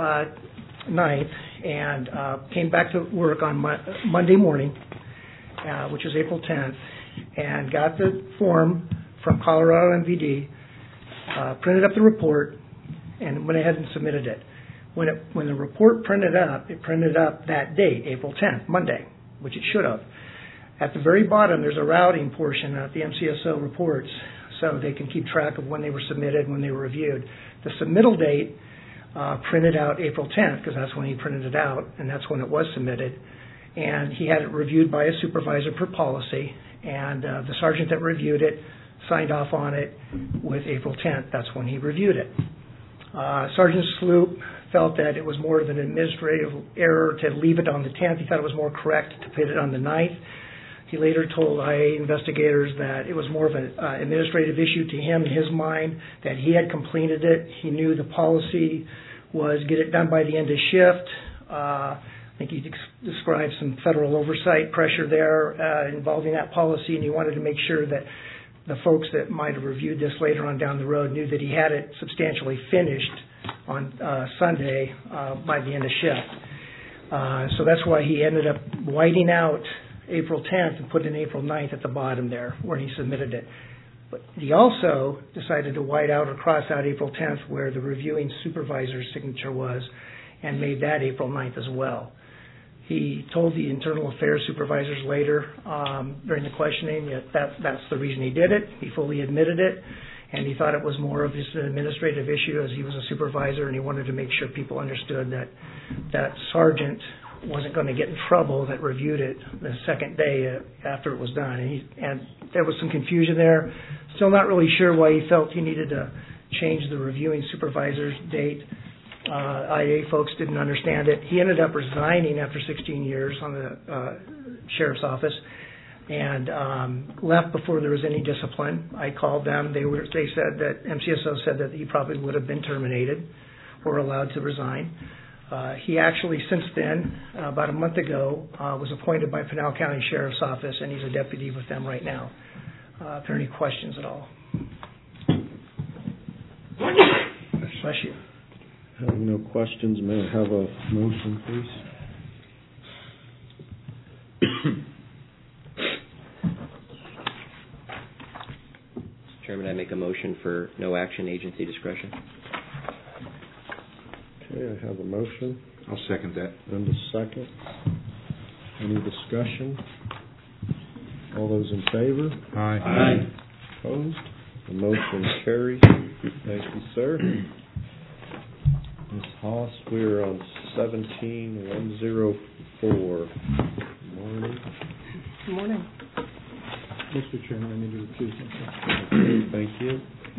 9th and came back to work on Monday morning, which was April 10th, and got the form from Colorado MVD, printed up the report, and went ahead and submitted it. When the report printed up, it printed up that date, April 10th, Monday, which it should have. At the very bottom, there's a routing portion of the MCSO reports, so they can keep track of when they were submitted, when they were reviewed. The submittal date printed out April 10th, because that's when he printed it out, and that's when it was submitted. And he had it reviewed by a supervisor per policy, and the sergeant that reviewed it signed off on it with April 10th. That's when he reviewed it. Sergeant Sloop felt that it was more of an administrative error to leave it on the 10th. He thought it was more correct to put it on the 9th. He later told IA investigators that it was more of an administrative issue to him in his mind, that he had completed it. He knew the policy was get it done by the end of shift. I think he described some federal oversight pressure there involving that policy, and he wanted to make sure that the folks that might have reviewed this later on down the road knew that he had it substantially finished on Sunday by the end of shift. So that's why he ended up whiting out April 10th and put in April 9th at the bottom there where he submitted it. But he also decided to white out or cross out April 10th where the reviewing supervisor's signature was and made that April 9th as well. He told the internal affairs supervisors later during the questioning that that's the reason he did it. He fully admitted it, and he thought it was more of just an administrative issue as he was a supervisor, and he wanted to make sure people understood that that sergeant wasn't going to get in trouble that reviewed it the second day after it was done. And there was some confusion there. Still not really sure why he felt he needed to change the reviewing supervisor's date. IA folks didn't understand it. He ended up resigning after 16 years on the sheriff's office and left before there was any discipline. I called them. They said that MCSO said that he probably would have been terminated or allowed to resign. He actually, since then, about a month ago, was appointed by Pinal County Sheriff's Office, and he's a deputy with them right now. If there are any questions at all. Bless you. Having no questions, may I have a motion, please? Mr. Chairman, I make a motion for no action, agency discretion. Okay, I have a motion. I'll second that. And a second. Any discussion? All those in favor? Aye. Aye. Opposed? The motion carries. Thank you, sir. Ms. Haas, we're on 17104. Morning. Good morning. Mr. Chairman, I need to recuse myself. Okay, thank you.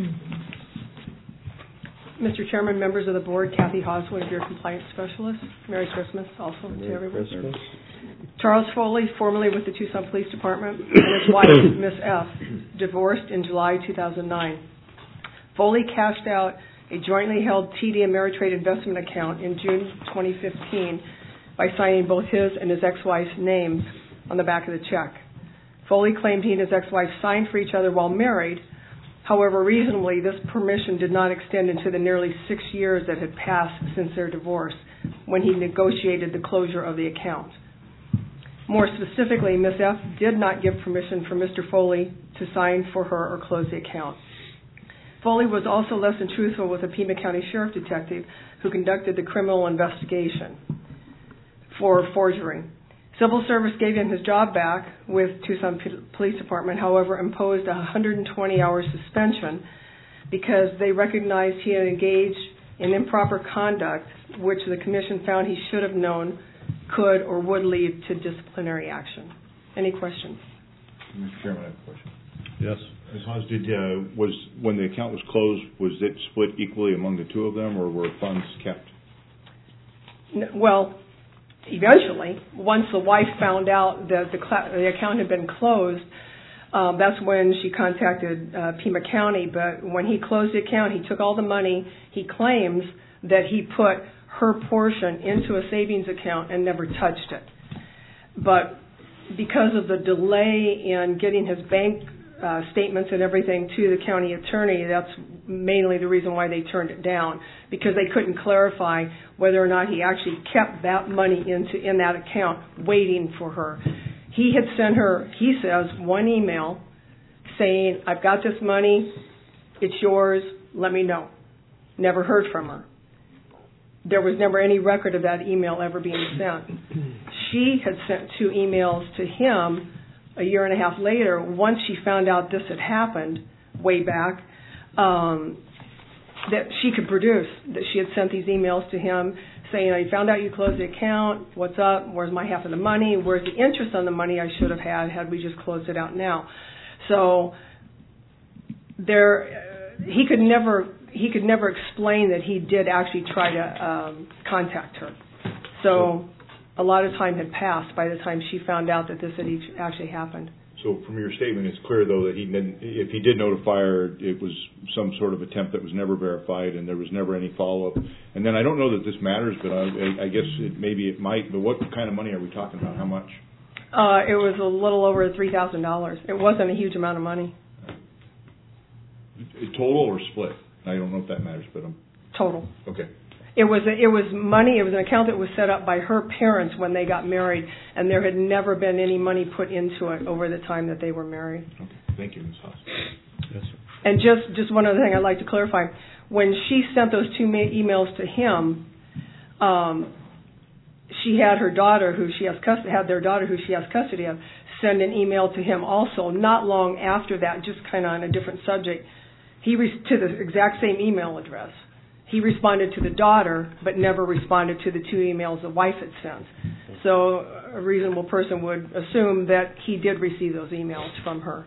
Mr. Chairman, members of the board, Kathy Haas, one of your compliance specialists. Merry Christmas also to everyone. Christmas. Charles Foley, formerly with the Tucson Police Department, and his wife, Miss F., divorced in July 2009. Foley cashed out a jointly held TD Ameritrade investment account in June 2015 by signing both his and his ex-wife's names on the back of the check. Foley claimed he and his ex-wife signed for each other while married. However, reasonably, this permission did not extend into the nearly 6 years that had passed since their divorce when he negotiated the closure of the account. More specifically, Ms. F. did not give permission for Mr. Foley to sign for her or close the account. Foley was also less than truthful with a Pima County Sheriff detective who conducted the criminal investigation for forgery. Civil Service gave him his job back with Tucson Police Department, however, imposed a 120-hour suspension because they recognized he had engaged in improper conduct, which the Commission found he should have known could or would lead to disciplinary action. Any questions? Mr. Chairman, I have a question. Yes. Ms. Haas, when the account was closed, was it split equally among the two of them, or were funds kept? Well, eventually, once the wife found out that the account had been closed, that's when she contacted Pima County. But when he closed the account, he took all the money. He claims that he put her portion into a savings account and never touched it. But because of the delay in getting his bank statements and everything to the county attorney, that's mainly the reason why they turned it down, because they couldn't clarify whether or not he actually kept that money in that account waiting for her. He had sent her, he says, one email saying, "I've got this money, it's yours, let me know." Never heard from her. There was never any record of that email ever being sent. She had sent 2 emails to him a year and a half later, once she found out this had happened way back, that she could produce, that she had sent these emails to him saying, "I found out you closed the account, what's up, where's my half of the money, where's the interest on the money I should have had we just closed it out now." So he could never explain that he did actually try to contact her. So a lot of time had passed by the time she found out that this had actually happened. So from your statement, it's clear, though, that if he did notify her, it was some sort of attempt that was never verified and there was never any follow-up. And then I don't know that this matters, but I guess maybe it might. But what kind of money are we talking about? How much? It was a little over $3,000. It wasn't a huge amount of money. Total or split? I don't know if that matters, but Total. Okay. It was money. It was an account that was set up by her parents when they got married, and there had never been any money put into it over the time that they were married. Okay. Thank you, Ms. Haas. Yes, sir. And just one other thing I'd like to clarify: when she sent those 2 emails to him, she had her daughter, who she has custody of, send an email to him also. Not long after that, just kind of on a different subject, to the exact same email address. He responded to the daughter, but never responded to the 2 emails the wife had sent. So a reasonable person would assume that he did receive those emails from her.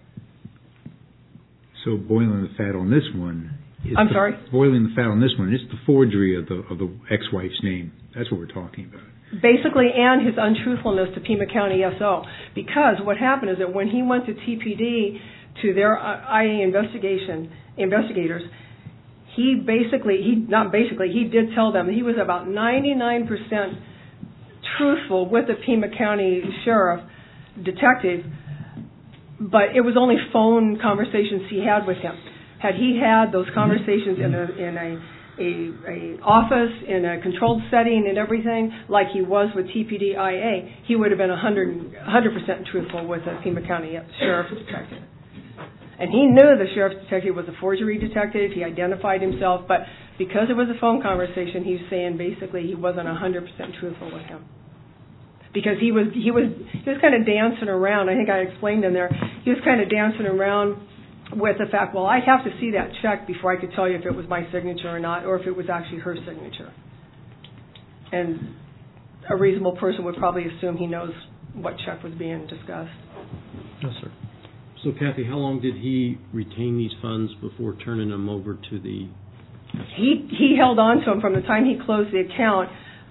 So boiling the fat on this one. I'm sorry? Boiling the fat on this one. It's the forgery of the ex-wife's name. That's what we're talking about. Basically, and his untruthfulness to Pima County SO. Because what happened is that when he went to TPD to their IA investigators, he did tell them he was about 99% truthful with the Pima County Sheriff detective, but it was only phone conversations he had with him. Had he had those conversations in a office, in a controlled setting and everything, like he was with TPD-IA, he would have been 100% truthful with the Pima County Sheriff's detective. And he knew the sheriff's detective was a forgery detective. He identified himself, but because it was a phone conversation, he's saying basically he wasn't 100% truthful with him. Because he was kind of dancing around. I think I explained in there. He was kind of dancing around with the fact, well, I'd have to see that check before I could tell you if it was my signature or not, or if it was actually her signature. And a reasonable person would probably assume he knows what check was being discussed. Yes, sir. So, Kathy, how long did he retain these funds before turning them over to the... He held on to them from the time he closed the account.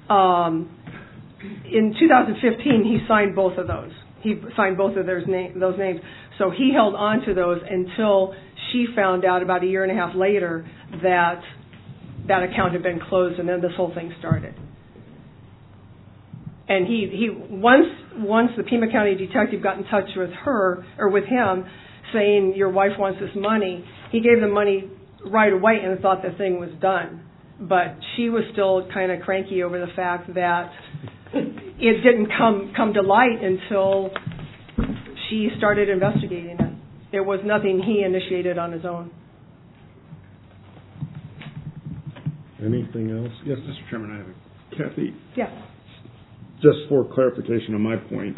In 2015, he signed both of those. He signed both of those names. So he held on to those until she found out about a year and a half later that that account had been closed, and then this whole thing started. And he once the Pima County detective got in touch with her or with him, saying your wife wants this money, he gave the money right away and thought the thing was done. But she was still kind of cranky over the fact that it didn't come to light until she started investigating it. It was nothing he initiated on his own. Anything else? Yes, Mr. Chairman, I have a... Kathy? Yes. Just for clarification on my point,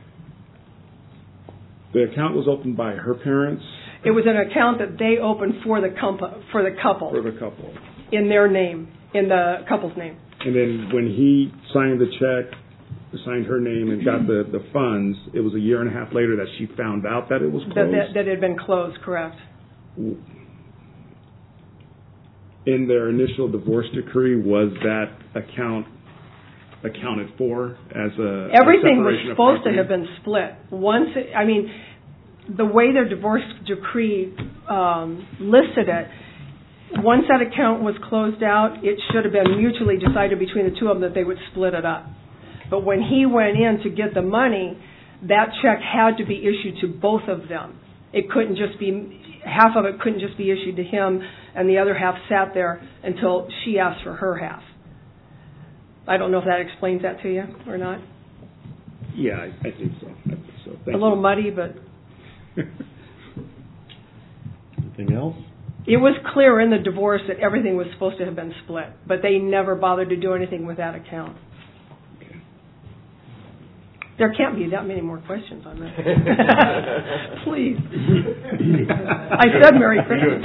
the account was opened by her parents? It was an account that they opened for the couple. For the couple. In their name, in the couple's name. And then when he signed the check, signed her name and got the funds, it was a year and a half later that she found out that it was closed? That it had been closed, correct. In their initial divorce decree, was that account accounted for as a everything was separation of supposed property? to have been split. The way their divorce decree listed it, once that account was closed out, it should have been mutually decided between the two of them that they would split it up. But when he went in to get the money, that check had to be issued to both of them. It couldn't just be, half of it couldn't just be issued to him, and the other half sat there until she asked for her half. I don't know if that explains that to you or not. Yeah, I think so. Thank a little you. muddy, but... Anything else? It was clear in the divorce that everything was supposed to have been split, but they never bothered to do anything with that account. Okay. There can't be that many more questions on that. Please. I said Merry Christmas.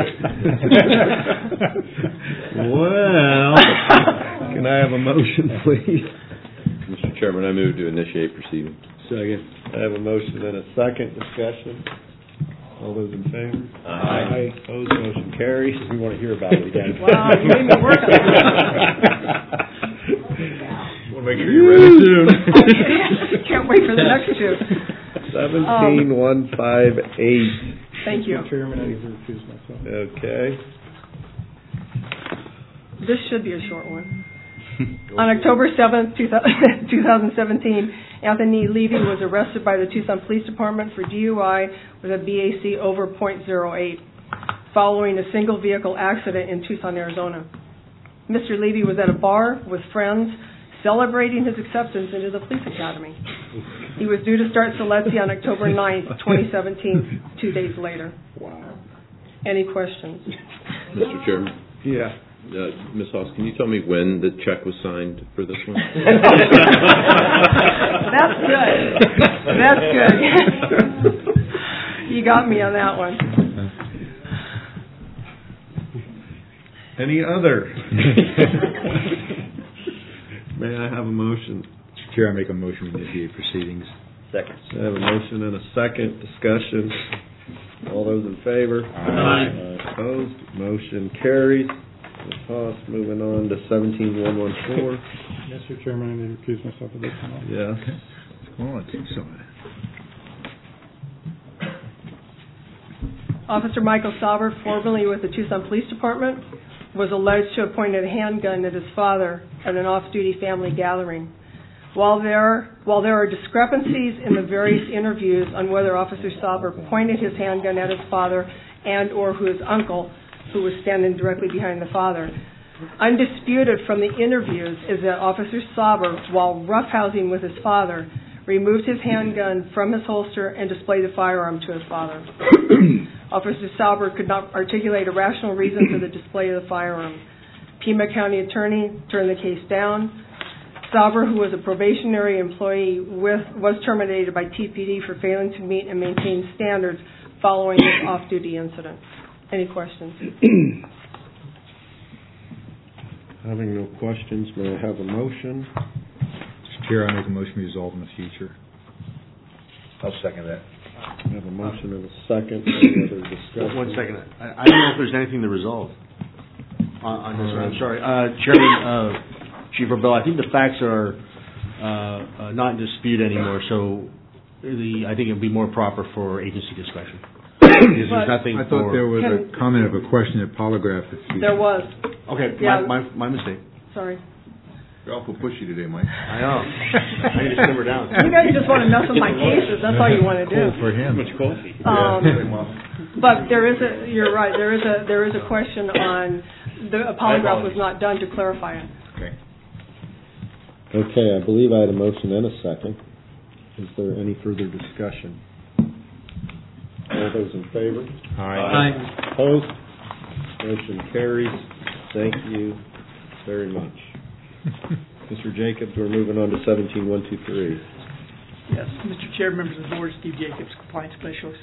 Well, can I have a motion, please? Mr. Chairman, I move to initiate proceedings. Second. I have a motion and a second. Discussion. All those in favor? Aye. Opposed? Motion carries. We want to hear about it again. Wow, you made me work on it. Want to make sure you're ready soon. Can't wait for the next two. 17158. Thank you. Mr. Chairman, I need to recuse myself. Okay. This should be a short one. On October 7th, 2017, Anthony Levy was arrested by the Tucson Police Department for DUI with a BAC over .08 following a single vehicle accident in Tucson, Arizona. Mr. Levy was at a bar with friends celebrating his acceptance into the police academy. He was due to start Siletzi on October 9th, 2017, 2 days later. Wow. Any questions? Mr. Chairman? Yeah. Ms. Haas, can you tell me when the check was signed for this one? That's good. That's good. You got me on that one. Any other? May I have a motion? Mr. Chair, I make a motion to initiate proceedings. Second. I have a motion and a second. Discussion. All those in favor? Aye. Opposed? Motion carries. Ms. Haas, moving on to 17114. Mr. Chairman, I need to recuse myself of this one. Yes. Come on, Officer Michael Sauber, formerly with the Tucson Police Department, was alleged to have pointed a handgun at his father at an off-duty family gathering. While there are discrepancies in the various interviews on whether Officer Sauber pointed his handgun at his father and or his uncle, who was standing directly behind the father, undisputed from the interviews is that Officer Sauber, while roughhousing with his father, removed his handgun from his holster and displayed the firearm to his father. Officer Sauber could not articulate a rational reason for the display of the firearm. Pima County Attorney turned the case down. Sauber, who was a probationary employee, was terminated by TPD for failing to meet and maintain standards following this off-duty incident. Any questions? Having no questions, may I have a motion? Mr. Chair, I make a motion to resolve in the future. I'll second that. I have a motion and a second. Any other discussion? 1 second. I don't know if there's anything to resolve on this one. I'm sorry. Chairman, Chief Rebell, I think the facts are not in dispute anymore, so I think it would be more proper for agency discussion. I thought there was a comment of a question at polygraph. There was. Okay, yeah. my mistake. Sorry. You're awful pushy today, Mike. I know. I need to simmer down. You guys just want to mess with my cases. That's all you want to do. Cool for him. Much coffee. But you're right. There is a question on a polygraph was not done to clarify it. Okay, I believe I had a motion and a second. Is there any further discussion? All those in favor? Aye. Opposed? Motion carries. Thank you very much. Mr. Jacobs, we're moving on to 17123. Yes, Mr. Chair, members of the board, Steve Jacobs, Compliance Specialist.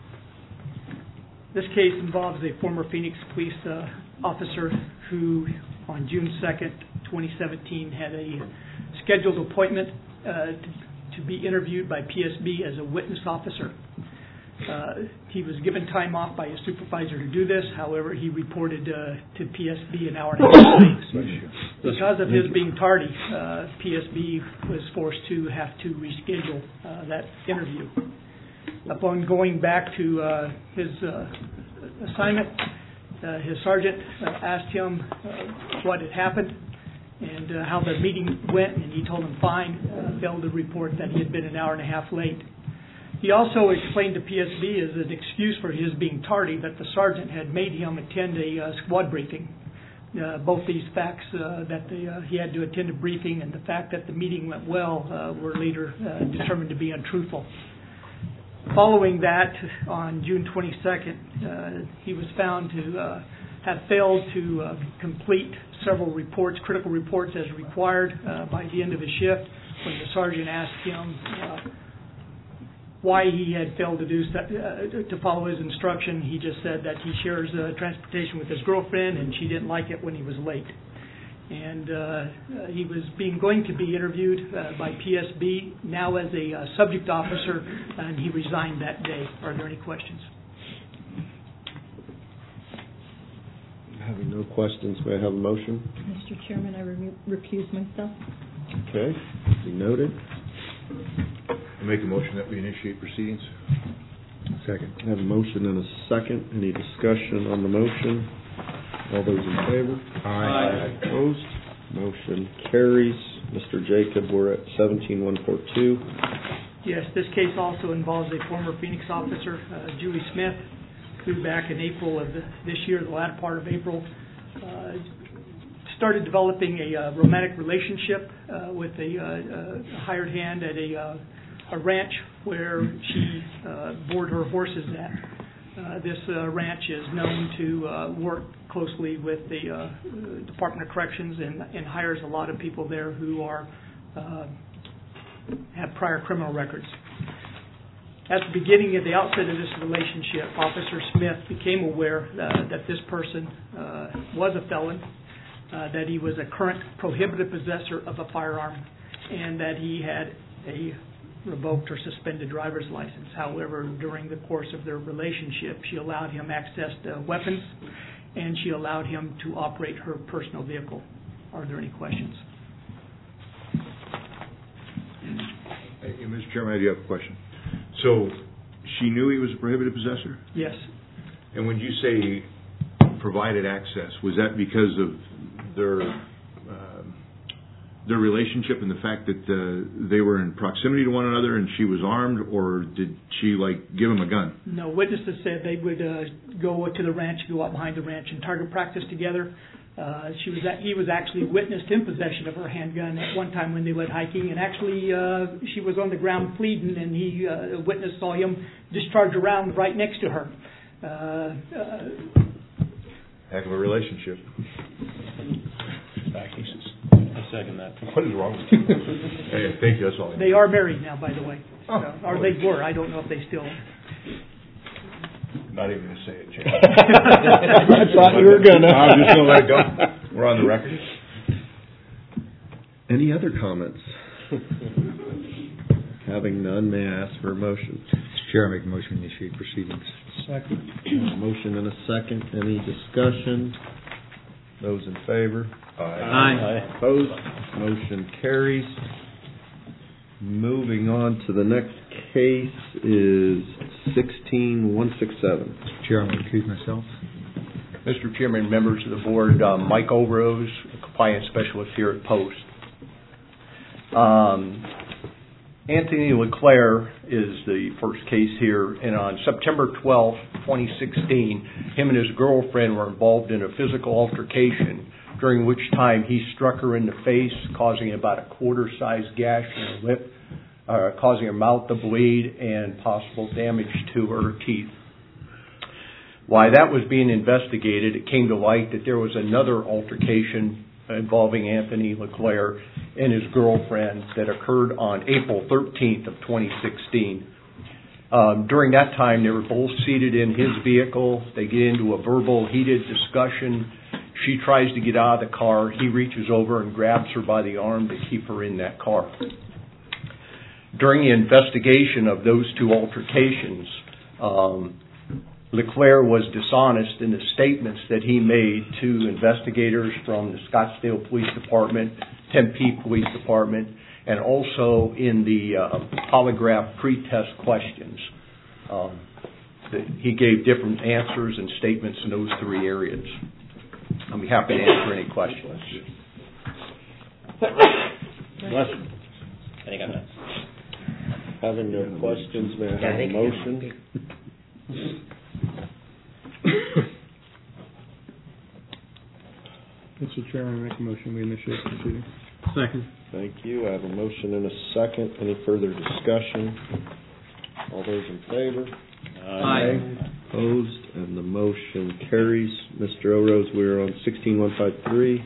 This case involves a former Phoenix police officer who, on June 2nd, 2017, had a scheduled appointment to be interviewed by PSB as a witness officer. He was given time off by his supervisor to do this. However, he reported to PSB an hour and a half late. Because of his being tardy, PSB was forced to have to reschedule that interview. Upon going back to his assignment, his sergeant asked him what had happened and how the meeting went, and he told him fine, failed to report that he had been an hour and a half late. He also explained to PSB as an excuse for his being tardy that the sergeant had made him attend a squad briefing. Both these facts, that he had to attend a briefing and the fact that the meeting went well, were later determined to be untruthful. Following that, on June 22nd, he was found to have failed to complete several reports, critical reports as required by the end of his shift. When the sergeant asked him why he had failed to follow his instruction, he just said that he shares transportation with his girlfriend and she didn't like it when he was late. And he was going to be interviewed by PSB now as a subject officer, and he resigned that day. Are there any questions? Having no questions, may I have a motion? Mr. Chairman, I recuse myself. Okay, be noted. I make a motion that we initiate proceedings. Second. I have a motion and a second. Any discussion on the motion? All those in favor? Aye. Opposed? Motion carries. Mr. Jacob, we're at 17142. Yes, this case also involves a former Phoenix officer, Julie Smith, who back in April of this year, the latter part of April, started developing a romantic relationship with a hired hand at a ranch where she boarded her horses at. This ranch is known to work closely with the Department of Corrections and hires a lot of people there who have prior criminal records. At the beginning of the outset of this relationship, Officer Smith became aware that this person was a felon, that he was a current prohibited possessor of a firearm, and that he had a revoked or suspended driver's license. However, during the course of their relationship, she allowed him access to weapons, and she allowed him to operate her personal vehicle. Are there any questions? Mr. Chairman, I do have a question. So, she knew he was a prohibited possessor? Yes. And when you say provided access, was that because of their relationship and the fact that they were in proximity to one another and she was armed, or did she give him a gun? No, witnesses said they would go to the ranch, go out behind the ranch and target practice together. He was actually witnessed in possession of her handgun at one time when they went hiking, and actually she was on the ground pleading, and a witness saw him discharge a round right next to her. Heck of a relationship. Back cases. I second that. What is wrong with you? Hey, thank you. That's all. They are married now, by the way. Or they were. I don't know if they still. Not even going to say it, Jim. I thought you were going to. I'm just going to let it go. We're on the record. Any other comments? Having none, may I ask for a motion? Mr. Chair, I make a motion to initiate proceedings. Second. A motion and a second. Any discussion? Those in favor? Aye. Opposed? Motion carries. Moving on to the next case is 16167. Mr. Chair, I'm going to recuse myself. Mr. Chairman, members of the board, Mike Olrose, compliance specialist here at Post. Anthony LeClaire is the first case here, and on September 12, 2016, him and his girlfriend were involved in a physical altercation, during which time he struck her in the face, causing about a quarter-sized gash in her lip, causing her mouth to bleed, and possible damage to her teeth. While that was being investigated, it came to light that there was another altercation involving Anthony LeClaire and his girlfriend that occurred on April 13th of 2016. During that time, they were both seated in his vehicle. They get into a verbal, heated discussion. She tries to get out of the car. He reaches over and grabs her by the arm to keep her in that car. During the investigation of those two altercations, LeClaire was dishonest in the statements that he made to investigators from the Scottsdale Police Department, Tempe Police Department, and also in the polygraph pretest questions. He gave different answers and statements in those three areas. I'll be happy to answer any questions. I think I'm done. Having no questions, may I have a motion? Mr. Chairman, I make a motion we initiate proceedings. Second. Thank you. I have a motion and a second. Any further discussion? All those in favor? Aye. Opposed? And the motion carries. Mr. O'Rose, we're on 16153.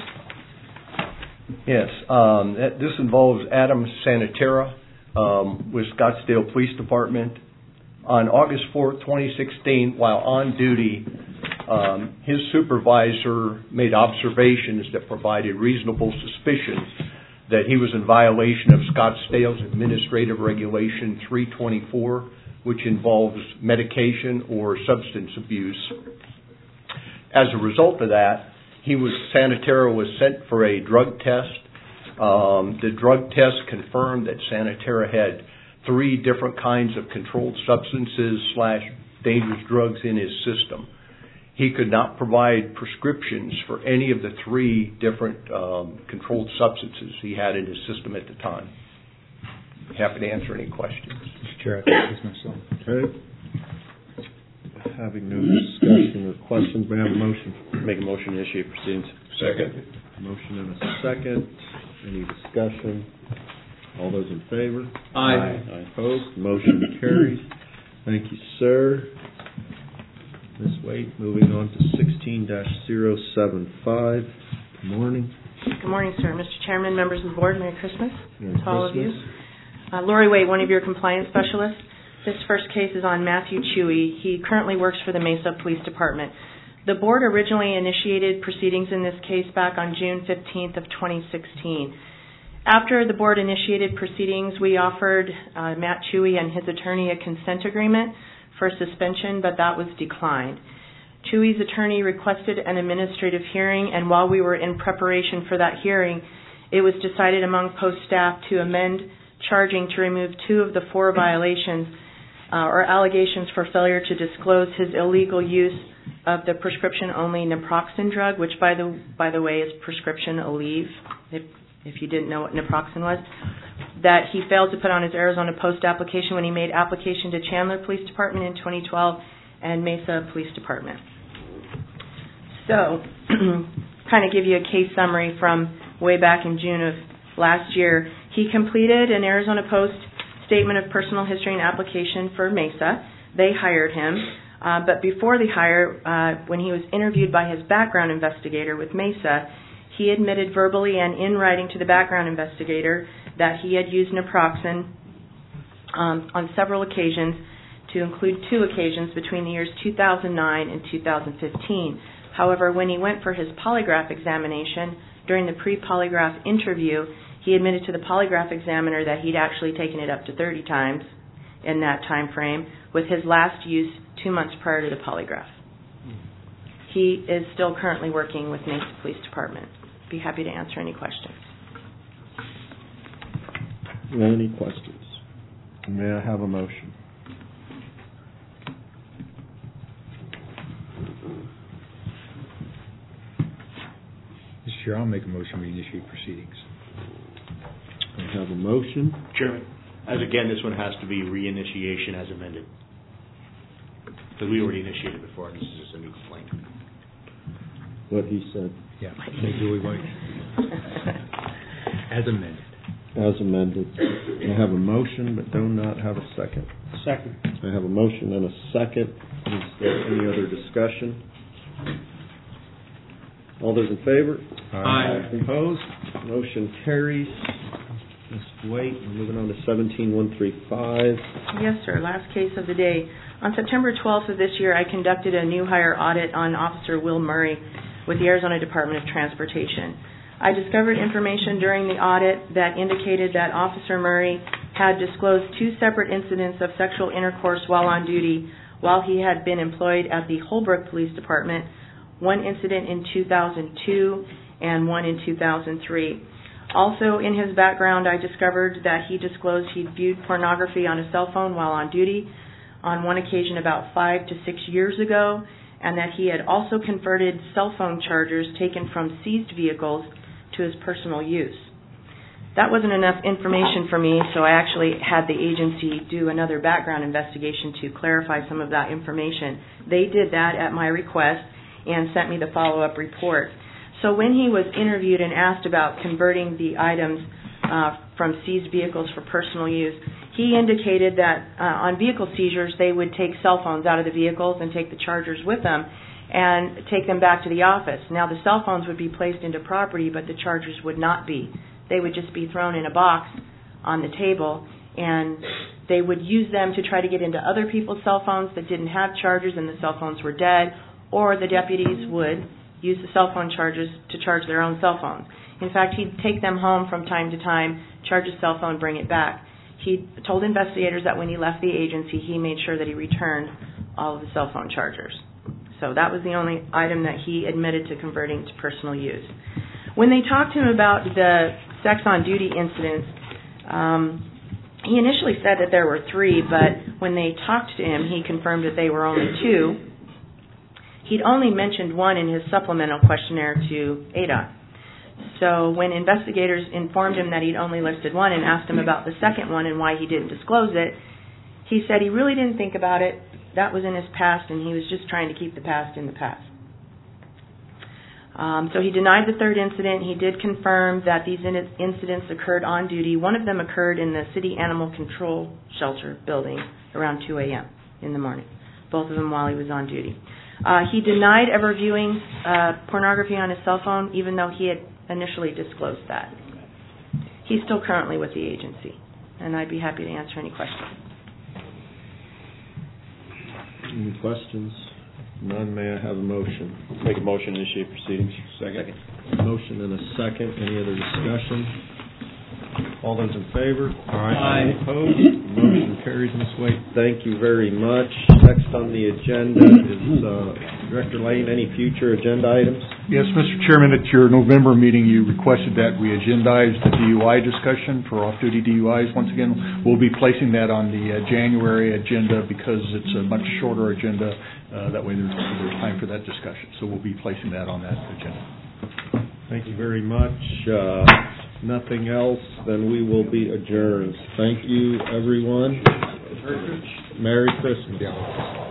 Yes, this involves Adam Sanatera with Scottsdale Police Department. On August 4th, 2016, while on duty, his supervisor made observations that provided reasonable suspicion that he was in violation of Scottsdale's Administrative Regulation 324, which involves medication or substance abuse. As a result of that, Sanatera was sent for a drug test. The drug test confirmed that Sanatera had 3 different kinds of controlled substances / dangerous drugs in his system. He could not provide prescriptions for any of the 3 different controlled substances he had in his system at the time. Happy to answer any questions. Mr. Chair, I recuse myself. Okay. Having no discussion or questions, may I have a motion? Make a motion to initiate proceedings. Second. Motion and a second. Any discussion? All those in favor? Aye. Opposed? Motion carries. Thank you, sir. Ms. Waite, moving on to 16-075. Good morning. Good morning, sir. Mr. Chairman, members of the board, Merry Christmas Merry to all of you. Christmas. Lori Waite, one of your compliance specialists. This first case is on Matthew Chewy. He currently works for the Mesa Police Department. The board originally initiated proceedings in this case back on June 15th of 2016. After the board initiated proceedings, we offered Matt Chewy and his attorney a consent agreement for suspension, but that was declined. Chewy's attorney requested an administrative hearing, and while we were in preparation for that hearing, it was decided among post staff to amend charging to remove 2 of the 4 violations or allegations for failure to disclose his illegal use of the prescription-only naproxen drug, which, by the way, is prescription Aleve, if you didn't know what naproxen was, that he failed to put on his Arizona Post application when he made application to Chandler Police Department in 2012 and Mesa Police Department. So, kind of give you a case summary from way back in June of last year. He completed an Arizona Post statement of personal history and application for Mesa. They hired him. But before the hire, when he was interviewed by his background investigator with Mesa, he admitted verbally and in writing to the background investigator that he had used naproxen on several occasions, to include 2 occasions between the years 2009 and 2015. However, when he went for his polygraph examination, during the pre-polygraph interview, he admitted to the polygraph examiner that he'd actually taken it up to 30 times in that time frame, with his last use 2 months prior to the polygraph. He is still currently working with Mesa Police Department. Be happy to answer any questions. Any questions? May I have a motion? Mr. Chair, I'll make a motion we initiate proceedings. I have a motion. Chairman, as again, this one has to be reinitiation as amended. Because we already initiated before, and this is just a new complaint. What he said. Yeah, Julie White. As amended. As amended. I have a motion, but do not have a second. Second. I have a motion and a second. Is there any other discussion? All those in favor? Aye. Opposed? Motion carries. Ms. Waite, we're moving on to 17135. Yes, sir. Last case of the day. On September 12th of this year, I conducted a new hire audit on Officer Will Murray with the Arizona Department of Transportation. I discovered information during the audit that indicated that Officer Murray had disclosed 2 separate incidents of sexual intercourse while on duty while he had been employed at the Holbrook Police Department, 1 incident in 2002 and 1 in 2003. Also, in his background, I discovered that he disclosed he'd viewed pornography on a cell phone while on duty on one occasion about 5 to 6 years ago, and that he had also converted cell phone chargers taken from seized vehicles to his personal use. That wasn't enough information for me, so I actually had the agency do another background investigation to clarify some of that information. They did that at my request and sent me the follow-up report. So when he was interviewed and asked about converting the items from seized vehicles for personal use, he indicated that on vehicle seizures, they would take cell phones out of the vehicles and take the chargers with them and take them back to the office. Now, the cell phones would be placed into property, but the chargers would not be. They would just be thrown in a box on the table, and they would use them to try to get into other people's cell phones that didn't have chargers and the cell phones were dead, or the deputies would use the cell phone chargers to charge their own cell phones. In fact, he'd take them home from time to time, charge his cell phone, bring it back. He told investigators that when he left the agency, he made sure that he returned all of the cell phone chargers. So that was the only item that he admitted to converting to personal use. When they talked to him about the sex on duty incidents, he initially said that there were 3, but when they talked to him, he confirmed that they were only 2. He'd only mentioned 1 in his supplemental questionnaire to ADOT. So when investigators informed him that he'd only listed 1 and asked him about the second one and why he didn't disclose it, he said he really didn't think about it. That was in his past, and he was just trying to keep the past in the past. So he denied the 3rd incident. He did confirm that these incidents occurred on duty. One of them occurred in the City Animal Control Shelter building around 2 a.m. in the morning, both of them while he was on duty. He denied ever viewing pornography on his cell phone, even though he had initially disclosed that. He's still currently with the agency, and I'd be happy to answer any questions. Any questions? None. May I have a motion? Make a motion to initiate proceedings. Second. Motion and a second. Any other discussion? All those in favor? Aye. Opposed? Motion carries, Ms. Waite. Thank you very much. Next on the agenda is Director Lane, any future agenda items? Yes, Mr. Chairman, at your November meeting, you requested that we agendize the DUI discussion for off-duty DUIs. Once again, we'll be placing that on the January agenda because it's a much shorter agenda. That way there's time for that discussion. So we'll be placing that on that agenda. Thank you very much. Nothing else, then we will be adjourned. Thank you, everyone. Merry Christmas.